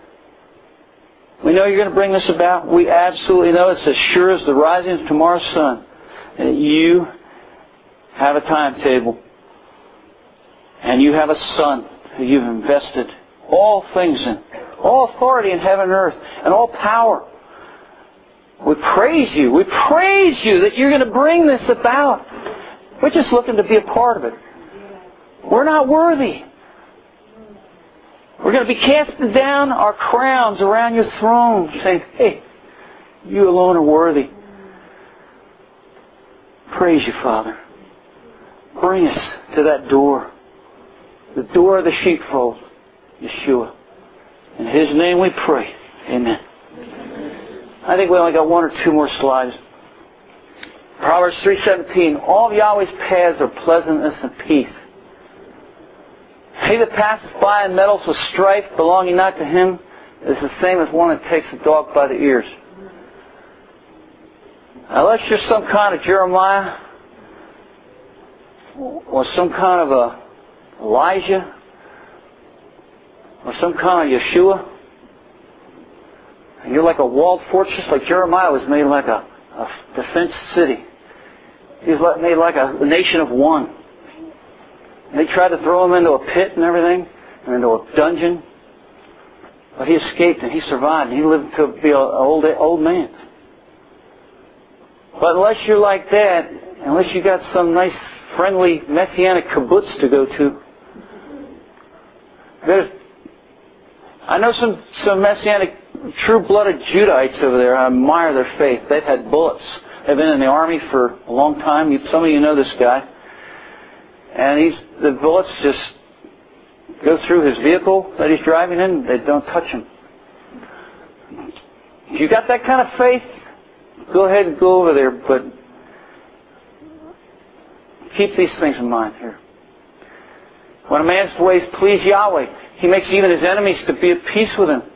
We know you're going to bring this about. We absolutely know it's as sure as the rising of tomorrow's sun that you have a timetable. And you have a Son who you've invested all things in. All authority in heaven and earth. And all power. We praise you. We praise you that you're going to bring this about. We're just looking to be a part of it. We're not worthy. We're going to be casting down our crowns around your throne, saying, hey, you alone are worthy. Praise you, Father. Bring us to that door. The door of the sheepfold, Yeshua. In His name we pray. Amen. I think we only got one or two more slides. Proverbs three seventeen. All of Yahweh's paths are pleasantness and peace. He that passes by and meddles with strife belonging not to him is the same as one that takes a dog by the ears. Unless you're some kind of Jeremiah or some kind of a Elijah or some kind of Yeshua, And you're like a walled fortress, like Jeremiah was made like a, a defense city. He was made like a, a nation of one. And they tried to throw him into a pit and everything, and into a dungeon. But he escaped and he survived, and he lived to be an old, old man. But unless you're like that, unless you got some nice, friendly, messianic kibbutz to go to, there's, I know some, some messianic, true-blooded Judahites over there. I admire their faith. They've had bullets. They've been in the army for a long time. Some of you know this guy. And he's, the bullets just go through his vehicle that he's driving in. They don't touch him. If you got that kind of faith, go ahead and go over there. But keep these things in mind here. When a man's ways please Yahweh, He makes even his enemies to be at peace with him.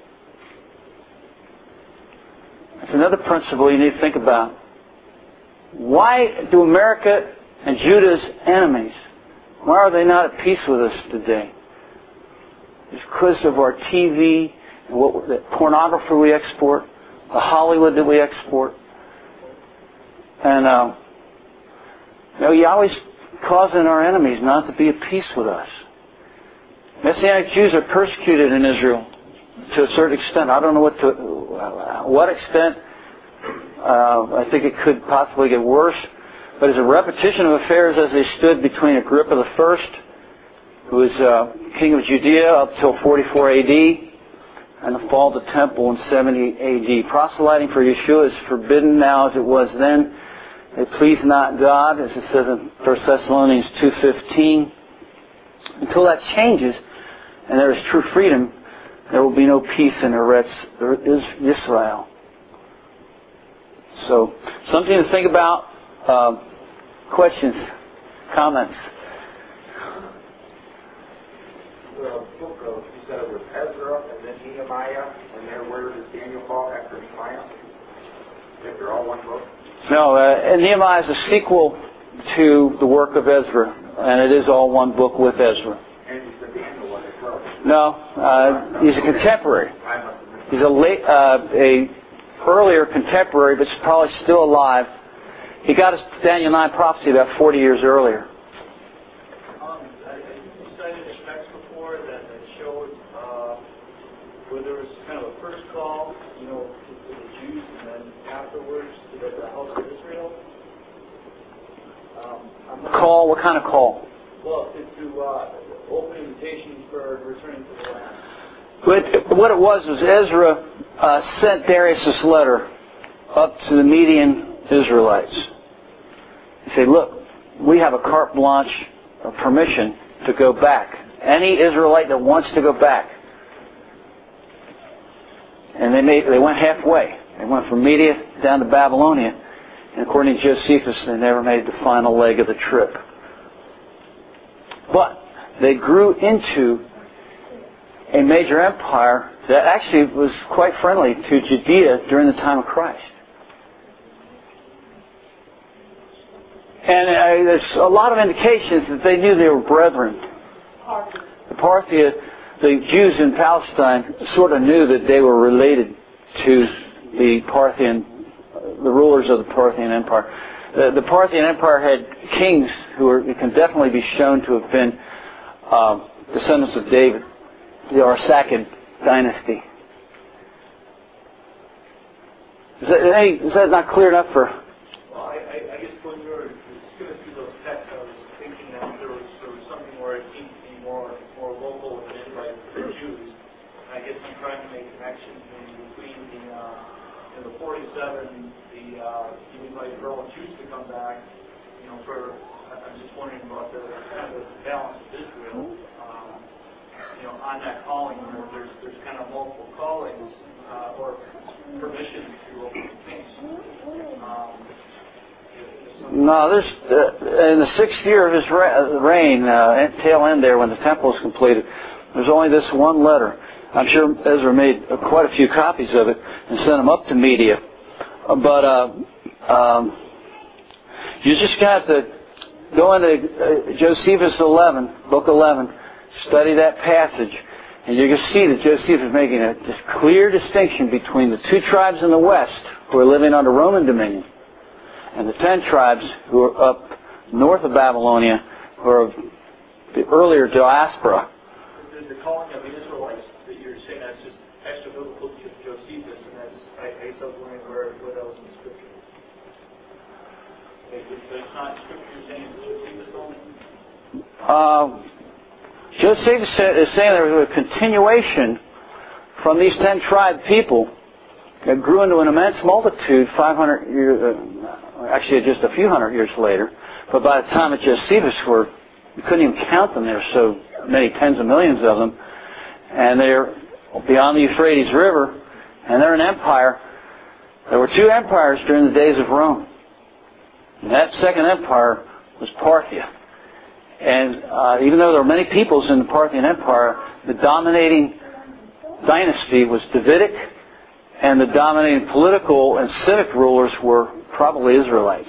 That's another principle you need to think about. Why do America and Judah's enemies, why are they not at peace with us today? It's because of our T V, and what the pornography we export, the Hollywood that we export. And uh, you know, Yahweh's causing our enemies not to be at peace with us. Messianic Jews are persecuted in Israel to a certain extent. I don't know what to what extent. Uh, I think it could possibly get worse. But it's a repetition of affairs as they stood between Agrippa the First, who was uh, king of Judea up till forty-four A D, and the fall of the temple in seventy A D. Proselyting for Yeshua is forbidden now as it was then. They please not God, as it says in First Thessalonians two fifteen. Until that changes, and there is true freedom, there will be no peace in Eretz Israel. So, something to think about. Uh, questions, comments. The book of, you said it was Ezra and then Nehemiah, and then where does Daniel fall after Nehemiah? If they're all one book? No, uh, and Nehemiah is a sequel to the work of Ezra, and it is all one book with Ezra. And you said Daniel was as well? No, uh, he's a contemporary. He's a late, uh, a earlier contemporary, but probably still alive. He got his Daniel nine prophecy about forty years earlier. Um, I, you cited a text before that, that showed uh, where there was kind of a first call, you know, to, to the Jews, and then afterwards to the, the house of Israel. Um, I'm not Call? What kind of call? Well, to, to uh, open invitations for returning to the land. But what it was was Ezra uh, sent Darius this letter up to the Median Israelites. He said, look, we have a carte blanche of permission to go back. Any Israelite that wants to go back. And they made, they went halfway. They went from Media down to Babylonia. And according to Josephus, they never made the final leg of the trip. But they grew into a major empire that actually was quite friendly to Judea during the time of Christ. And uh, there's a lot of indications that they knew they were brethren. The Parthia, the Jews in Palestine sort of knew that they were related to the Parthian, the rulers of the Parthian Empire. The, the Parthian Empire had kings who were, it can definitely be shown to have been um, descendants of David, the Arsacid dynasty. Is that, is that not clear enough for... Well, I, I, I guess when you were skimming through those texts, I was thinking that there was, there was something where it seemed to be more more local and invite for the Jews. And I guess I'm trying to make connections between the uh, in the forty-seven, the uh, he invited Roman Jews to come back. You know, for I'm just wondering about the kind of the balance of Israel. Um, you know, on that calling, you know, there's there's kind of multiple callings uh, or permissions to open things. Um, No, there's uh, in the sixth year of his reign, uh, tail end there, when the temple was completed, there's only this one letter. I'm sure Ezra made uh, quite a few copies of it and sent them up to Media. Uh, but uh, um, you just got to go into uh, Josephus eleven, book eleven, study that passage, And you can see that Josephus is making a just clear distinction between the two tribes in the west who are living under Roman dominion and the ten tribes who are up north of Babylonia who are of the earlier diaspora. The, the calling of the Israelites that you're saying, that's just extra biblical to Josephus, and that's, I, I guess I was wondering where, where that was in Scripture. Okay, so it's not Scripture saying Josephus only? Uh, Josephus is saying there was a continuation from these ten tribe people that grew into an immense multitude five hundred years, uh, actually just a few hundred years later. But by the time that Josephus were, you couldn't even count them. There were so many tens of millions of them. And they're beyond the Euphrates River, and they're an empire. There were two empires during the days of Rome. And that second empire was Parthia. And uh, even though there were many peoples in the Parthian Empire, the dominating dynasty was Davidic, and the dominating political and civic rulers were probably Israelites.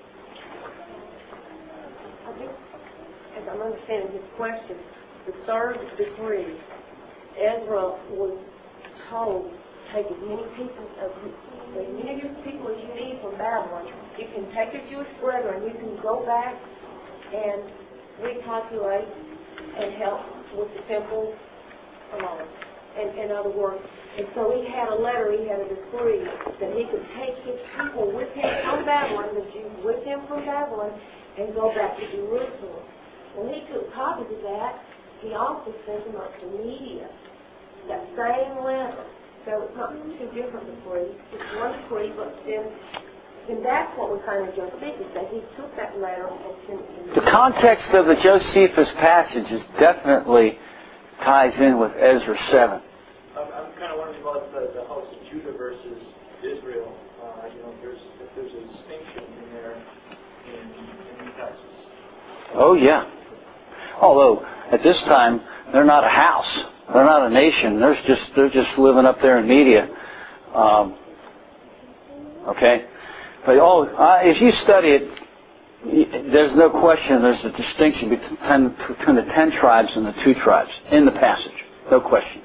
I think, as I'm understanding his question, the third decree, Ezra was told, take as many people as, as many of your people as you need from Babylon. You can take your Jewish brethren, you can go back and repopulate and help with the temple alone. In, in other words, and so he had a letter, he had a decree that he could take his people with him from Babylon, the Jews with him from Babylon, and go back to Jerusalem. When he took copies of that, he also sent them up to Media, that same letter. So it's not two different decrees, it's one decree, but then And that's what we find in Josephus, that he took that letter and sent it. The context of the Josephus passage is definitely ties in with Ezra seven. I'm, I'm kind of wondering about the, the house of Judah versus Israel. Uh, you know, if there's, if there's a distinction in there in, in these texts. Oh, yeah. Although, at this time, they're not a house. They're not a nation. They're just, they're just living up there in Media. Um, okay? But oh, uh, if you study it, there's no question there's a distinction between, ten, between the ten tribes and the two tribes in the passage. No question.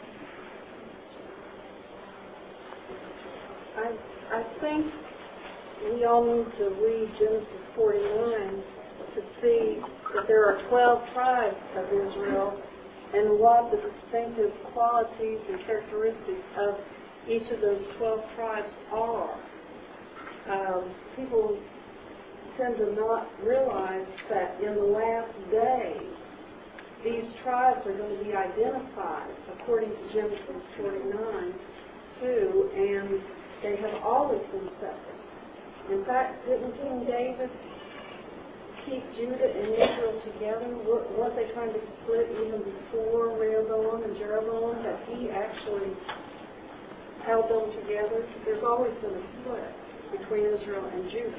I, I think we all need to read Genesis forty-nine to see that there are twelve tribes of Israel and what the distinctive qualities and characteristics of each of those twelve tribes are. Um, people tend to not realize that in the last days, these tribes are going to be identified according to Genesis forty-nine, too, and they have always been separate. In fact, didn't King David keep Judah and Israel together? Weren't they trying to split even before Rehoboam and Jeroboam, that he actually held them together? There's always been a split between Israel and Judah.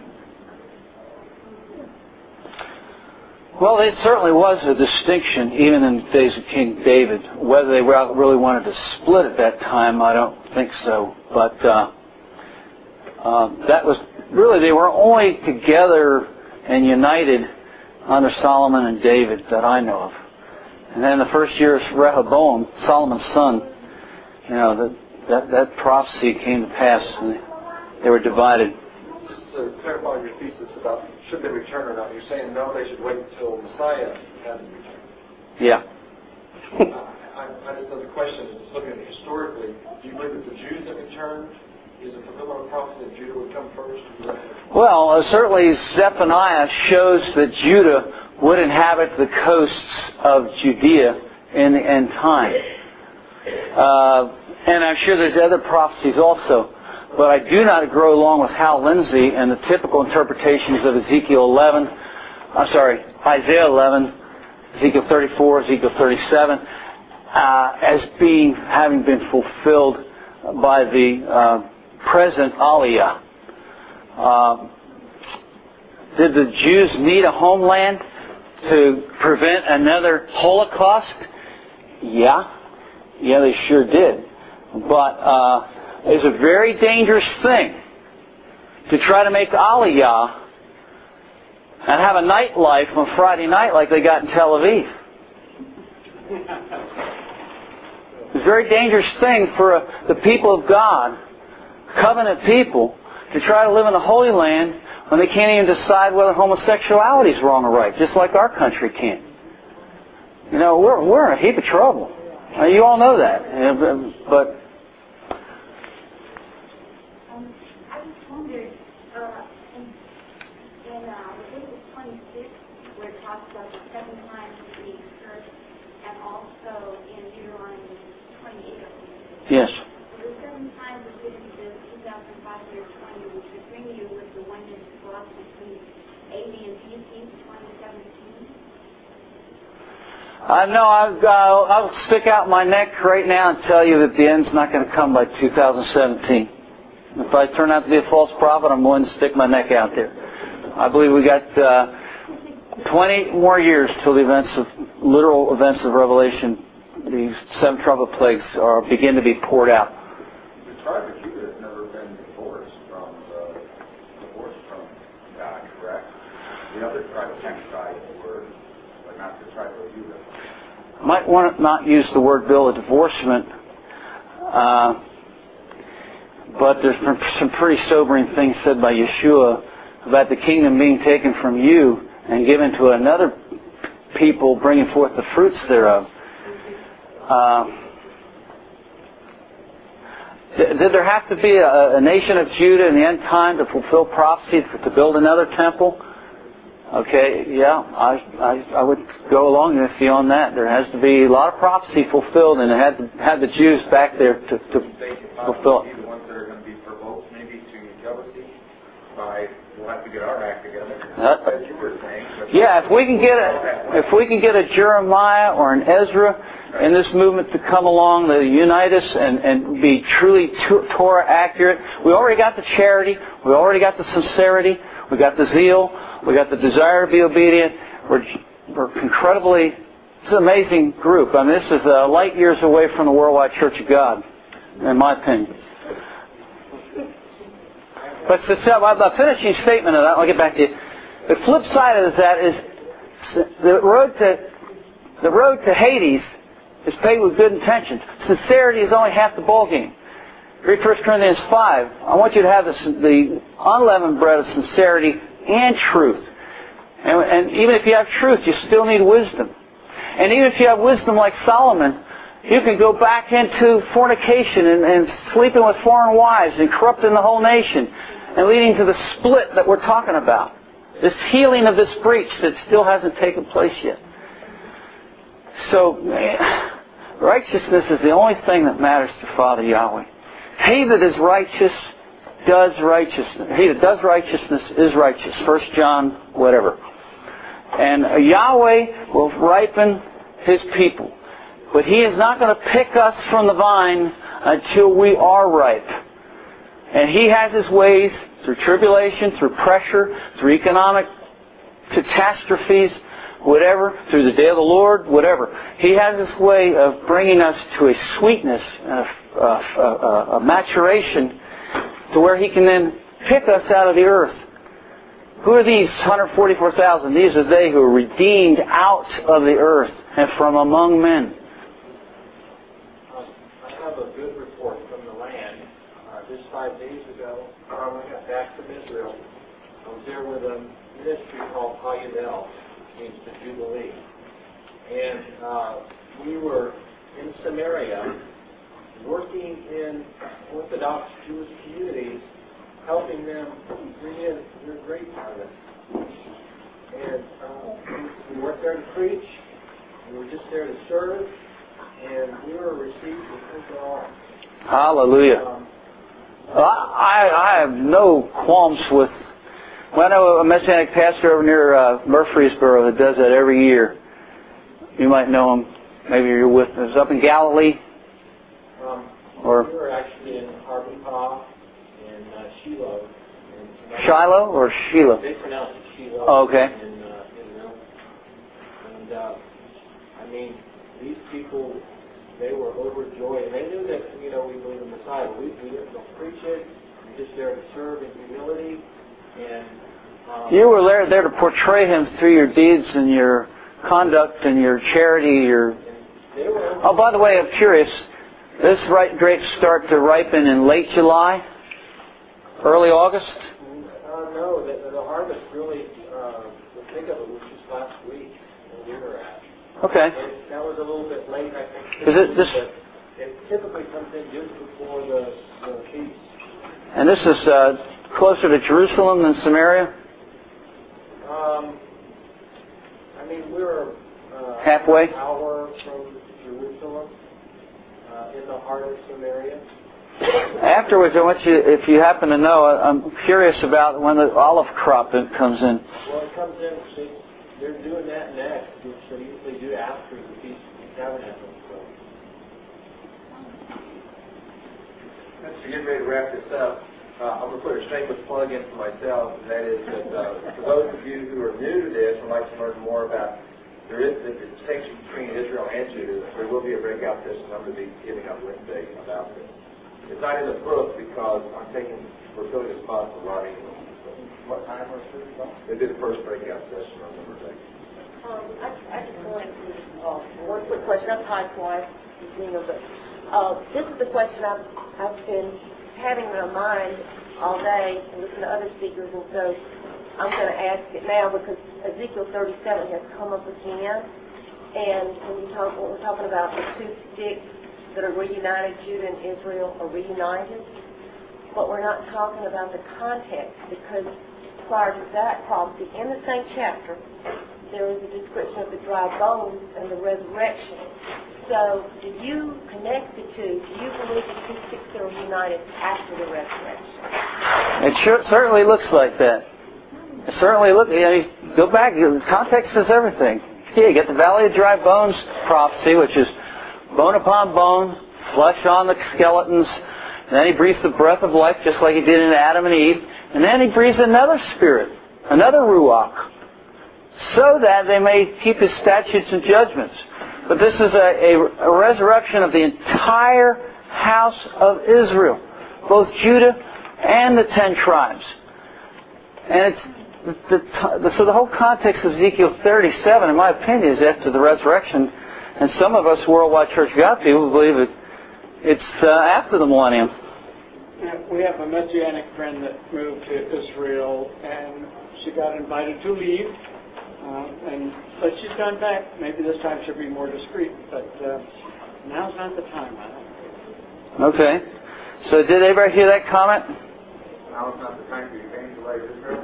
Well, it certainly was a distinction, even in the days of King David. Whether they really wanted to split at that time, I don't think so. But uh, uh, that was really, they were only together and united under Solomon and David that I know of. And then the first year of Rehoboam, Solomon's son, you know, that that, that prophecy came to pass, and they were divided. Just to clarify your thesis about should they return or not, you're saying no, they should wait until Messiah has returned. Yeah. I, I just have a question, just looking at it historically, do you believe that the Jews that returned is a fulfillment of prophecy that Judah would come first? Well, uh, certainly Zephaniah shows that Judah would inhabit the coasts of Judea in the end time. Uh, and I'm sure there's other prophecies also. But I do not agree along with Hal Lindsey and the typical interpretations of Ezekiel eleven, I'm sorry, Isaiah eleven, Ezekiel thirty-four, Ezekiel thirty-seven, uh, as being, having been fulfilled by the uh, present Aliyah. Uh, did the Jews need a homeland to prevent another Holocaust? Yeah. Yeah, they sure did. But uh, it's a very dangerous thing to try to make Aliyah and have a nightlife on Friday night like they got in Tel Aviv. It's a very dangerous thing for uh, the people of God, covenant people, to try to live in the Holy Land when they can't even decide whether homosexuality is wrong or right, just like our country can't. You know, we're we're in a heap of trouble. Uh, you all know that. Uh, but um, I just wondered, uh, in, in uh, Leviticus twenty-six, where it talks about the seven times being cursed, and also in Deuteronomy twenty-eight. yes. The seven times is given to the two thousand five hundred twenty, which would bring you with the oneness brought between A D and B C twenty seventeen. I know I'll, uh, I'll stick out my neck right now and tell you that the end's not going to come by two thousand seventeen. If I turn out to be a false prophet, I'm willing to stick my neck out there. I believe we got uh, twenty more years till the events of literal events of Revelation, these seven trumpet plagues, are begin to be poured out. The tribe of Judah has never been divorced from the divorced from God, correct? The other tribes exiled were, but not the tribe of Judah. Might want to not use the word bill of divorcement, uh, but there's been some pretty sobering things said by Yeshua about the kingdom being taken from you and given to another people, bringing forth the fruits thereof. Uh, did there have to be a, a nation of Judah in the end time to fulfill prophecy, to build another temple? Okay, yeah, I, I I would go along with you on that. There has to be a lot of prophecy fulfilled, and it had to have the Jews back there to, to fulfill it. They the ones that are going to be provoked maybe to jealousy by, we'll have to get our act together. Uh, As you were saying. But yeah, if we can get a, if we can get a Jeremiah or an Ezra in this movement to come along, to unite us and, and be truly Torah accurate. We already got the charity. We already got the sincerity. We got the zeal. We got the desire to be obedient. We're, we're incredibly, it's an amazing group. I mean, this is uh, light years away from the Worldwide Church of God, in my opinion. But the, the finishing statement of that, I'll get back to you. The flip side of that is the road to the road to Hades is paved with good intentions. Sincerity is only half the ballgame. Read First Corinthians five. I want you to have the, the unleavened bread of sincerity and truth. And, and even if you have truth, you still need wisdom. And even if you have wisdom like Solomon, you can go back into fornication and, and sleeping with foreign wives and corrupting the whole nation and leading to the split that we're talking about. This healing of this breach that still hasn't taken place yet. So, righteousness is the only thing that matters to Father Yahweh. He that is righteous does righteousness. He that does righteousness is righteous. First John, whatever. And Yahweh will ripen His people. But He is not going to pick us from the vine until we are ripe. And He has His ways through tribulation, through pressure, through economic catastrophes, whatever, through the day of the Lord, whatever. He has His way of bringing us to a sweetness, a, a, a, a maturation, to where He can then pick us out of the earth. Who are these one hundred forty-four thousand? These are they who are redeemed out of the earth and from among men. Um, I have a good report from the land. Uh, just five days ago, um, I got back from Israel. I was there with a ministry called Hayadel, which means the Jubilee. And uh, we were in Samaria, working in Orthodox Jewish communities, helping them bring in their grape harvest. And uh, we weren't there to preach. We were just there to serve. And we were received with open arms. Hallelujah. Um, I, I have no qualms with... Well, I know a Messianic pastor over near uh, Murfreesboro that does that every year. You might know him. Maybe you're with us. Up in Galilee. Um, Or we were actually in Arkansas, in uh, Shiloh. In Shiloh or Sheila? They pronounce it Shiloh. Oh, okay. In uh, Israel. And uh, I mean, these people, they were overjoyed. And they knew that, you know, we believe in the Messiah. We, we didn't go preach it. We were just there to serve in humility. And um, You were there, there to portray Him through your deeds and your conduct and your charity. Your they were Oh, by the way, I'm curious. This ripe grapes start to ripen in late July, early August? Uh, no, the, the harvest really, uh, the thick of it was just last week when we were at. Okay. It, that was a little bit late, I think. Is it this? It typically comes in just before the, the feast. And this is uh, closer to Jerusalem than Samaria? Um, I mean, we're uh, halfway an hour from Jerusalem, uh, in the heart of Samaria. Afterwards, I want you, if you happen to know, I'm curious about when the olive crop comes in. Well, it comes in, see, they're doing that next, which they usually do after the Feast of Tabernacles. So. To get ready to wrap this up, uh, I'm going to put a shameless plug in for myself, and that is that uh, for those of you who are new to this and would like to learn more about there is the distinction between Israel and Judah, there will be a breakout session I'm going to be giving up Wednesday about this. It's not in the book because I'm taking, we're filling a spot for Robbie. What time was it? They did the first breakout session on Wednesday. Um, I, I just wanted to, uh, one quick question. I'm tied twice, you know, but uh, this is the question I've, I've been having in my mind all day and listening to other speakers, and so I'm going to ask it now because Ezekiel thirty-seven has come up again, and when you talk, when we're talking about the two sticks that are reunited, Judah and Israel are reunited, but we're not talking about the context because prior to that prophecy, in the same chapter, there is a description of the dry bones and the resurrection. So, do you connect the two? Do you believe the two sticks are united after the resurrection? It sure, certainly looks like that. It certainly looks. You know, you go back. Context is everything. Yeah, you get the Valley of Dry Bones prophecy, which is bone upon bone, flesh on the skeletons. And then he breathes the breath of life, just like he did in Adam and Eve. And then he breathes another spirit, another ruach, so that they may keep his statutes and judgments. But this is a, a, a resurrection of the entire house of Israel, both Judah and the ten tribes. And it's the, the, so the whole context of Ezekiel thirty-seven, in my opinion, is after the resurrection. And some of us Worldwide Church of God people believe it, it's uh, after the millennium. We have a Messianic friend that moved to Israel, and she got invited to leave. Uh, and but she's gone back. Maybe this time she'll be more discreet. But uh, now's not the time, I don't think. Okay. So did anybody hear that comment? Now's not the time to evangelize Israel.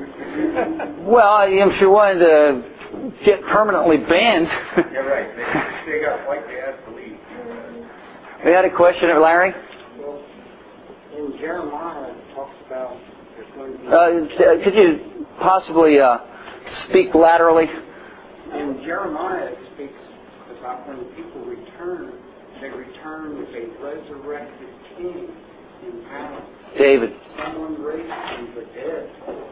Well, if you wanted to get permanently banned. Yeah, right. They, they got like they asked to leave. We had a question, Larry? Well, in Jeremiah, it talks about there's going to be... Uh, could you possibly uh, speak laterally? In Jeremiah, it speaks about when people return, they return with a resurrected king in power. David. Someone raised from the dead.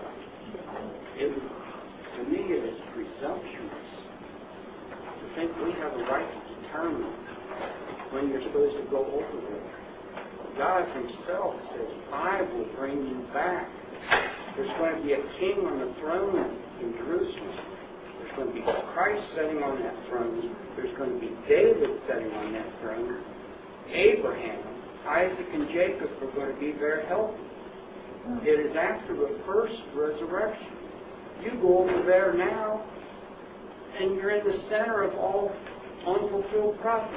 It, to me, it is presumptuous to think we have a right to determine when you're supposed to go over there. God himself says, I will bring you back. There's going to be a king on the throne in Jerusalem. There's going to be Christ sitting on that throne. There's going to be David sitting on that throne. Abraham, Isaac, and Jacob are going to be there helping. It is after the first resurrection. You go over there now, and you're in the center of all unfulfilled prophecy.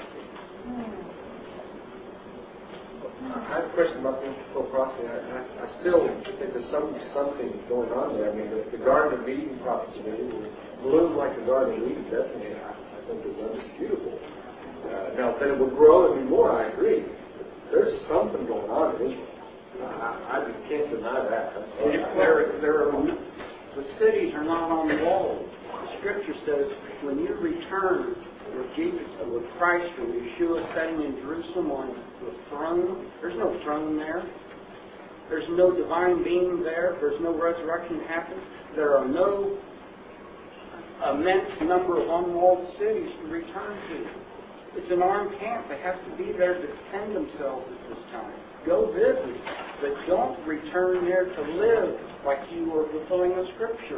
I have a question about the unfulfilled prophecy. I, I, I still think there's some, something going on there. I mean, the, the Garden of Eden prophecy will bloom like the Garden of Eden, definitely. I, I think it's undisputable. Uh, now, that it will grow and be more, I agree. There's something going on in Israel. I, I can't deny that. There, there are, the cities are not on the walls. The Scripture says when you return with Jesus, with Christ, or Yeshua sitting in Jerusalem on the throne, there's no throne there. There's no divine being there. There's no resurrection happen. There are no immense number of unwalled cities to return to. It's an armed camp. They have to be there to defend themselves at this time. Go visit, but don't return there to live like you were fulfilling the Scripture.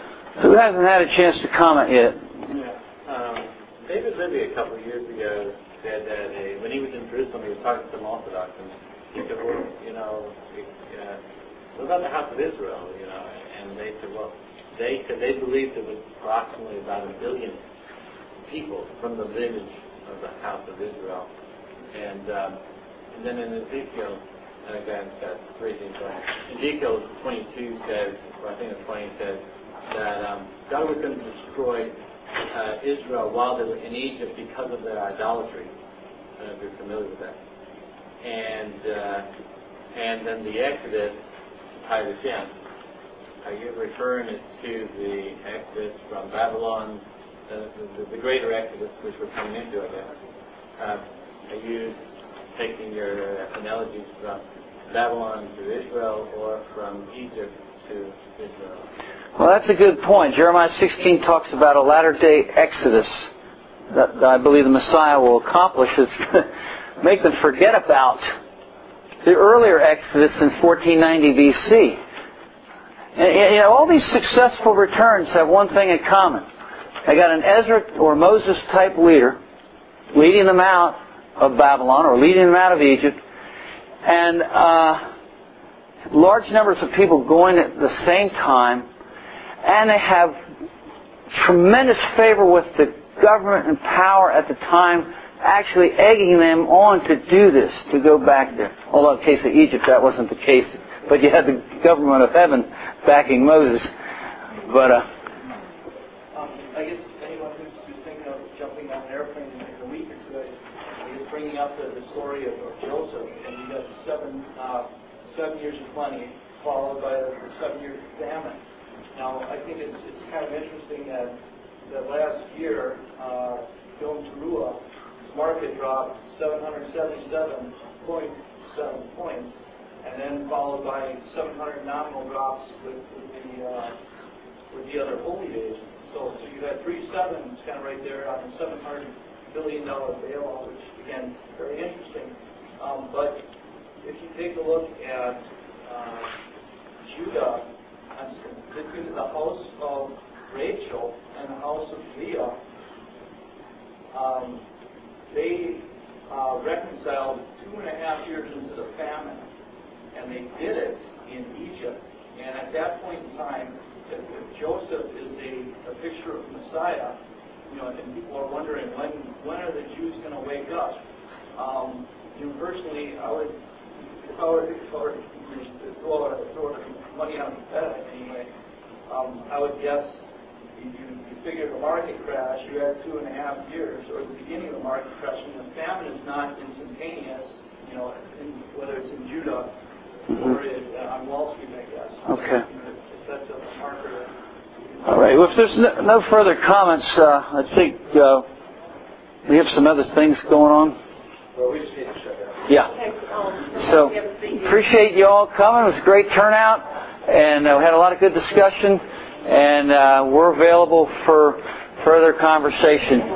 Who hasn't had a chance to comment yet? Yeah. Um, David Libby a couple of years ago said that uh, when he was in Jerusalem, he was talking to some Orthodox, and he said, well, you know, uh, what about the house of Israel, you know? And they said, well, they said they believed there was approximately about a billion people from the lineage of the house of Israel. And um, and then in Ezekiel, and again, that's three things going. Ezekiel twenty-two says, or I think it's twenty, says that um, God was going to destroy uh, Israel while they were in Egypt because of their idolatry. I don't know if you're familiar with that. And uh, and then the Exodus, tie this in. Are you referring it to the Exodus from Babylon, uh, the, the greater Exodus, which we're coming into, I guess? Uh, are you taking your uh, analogies from Babylon to Israel or from Egypt to Israel? Well, that's a good point. Jeremiah sixteen talks about a latter-day Exodus that I believe the Messiah will accomplish. It's make them forget about the earlier Exodus in fourteen ninety B C. And, you know, all these successful returns have one thing in common. They got an Ezra or Moses-type leader leading them out of Babylon or leading them out of Egypt, and uh, large numbers of people going at the same time, and they have tremendous favor with the government and power at the time, actually egging them on to do this, to go back there. Although in the case of Egypt, that wasn't the case. But you had the government of heaven backing Moses. But, uh... Um, I guess anyone who's, who's thinking of jumping on an airplane in a week or two, is bringing up the, the story of, of Joseph, and you got seven, uh, seven years of plenty, followed by the, the seven years of famine. Now, I think it's, it's kind of interesting that, that last year, uh, Yom Teruah, market dropped seven hundred seventy-seven point seven points, and then followed by seven hundred nominal drops with, with the uh, with the other holy days. So, so you had three sevens kind of right there on the seven hundred billion dollar bailout, which again very interesting. Um, but if you take a look at uh, Judah, and look into the house of Rachel and the house of Leah. Um, They uh, reconciled two and a half years into the famine, and they did it in Egypt. And at that point in time, if, if Joseph is a, a picture of Messiah, you know, and people are wondering when when are the Jews going to wake up? Um, you know, personally, I would, if I were, if I were to throw, throw money on the bed anyway, um, I would guess. You, you figure the market crash, you had two and a half years, or the beginning of the market crash, and the famine is not instantaneous, you know, in, whether it's in Judah or it, uh, on Wall Street, I guess. Okay. You know, that's a marker. All right. Well, if there's no, no further comments, uh, I think uh, we have some other things going on. Well, we just need to shut down. Yeah. So, appreciate you all coming. It was a great turnout, and uh, we had a lot of good discussion. And uh, we're available for further conversation.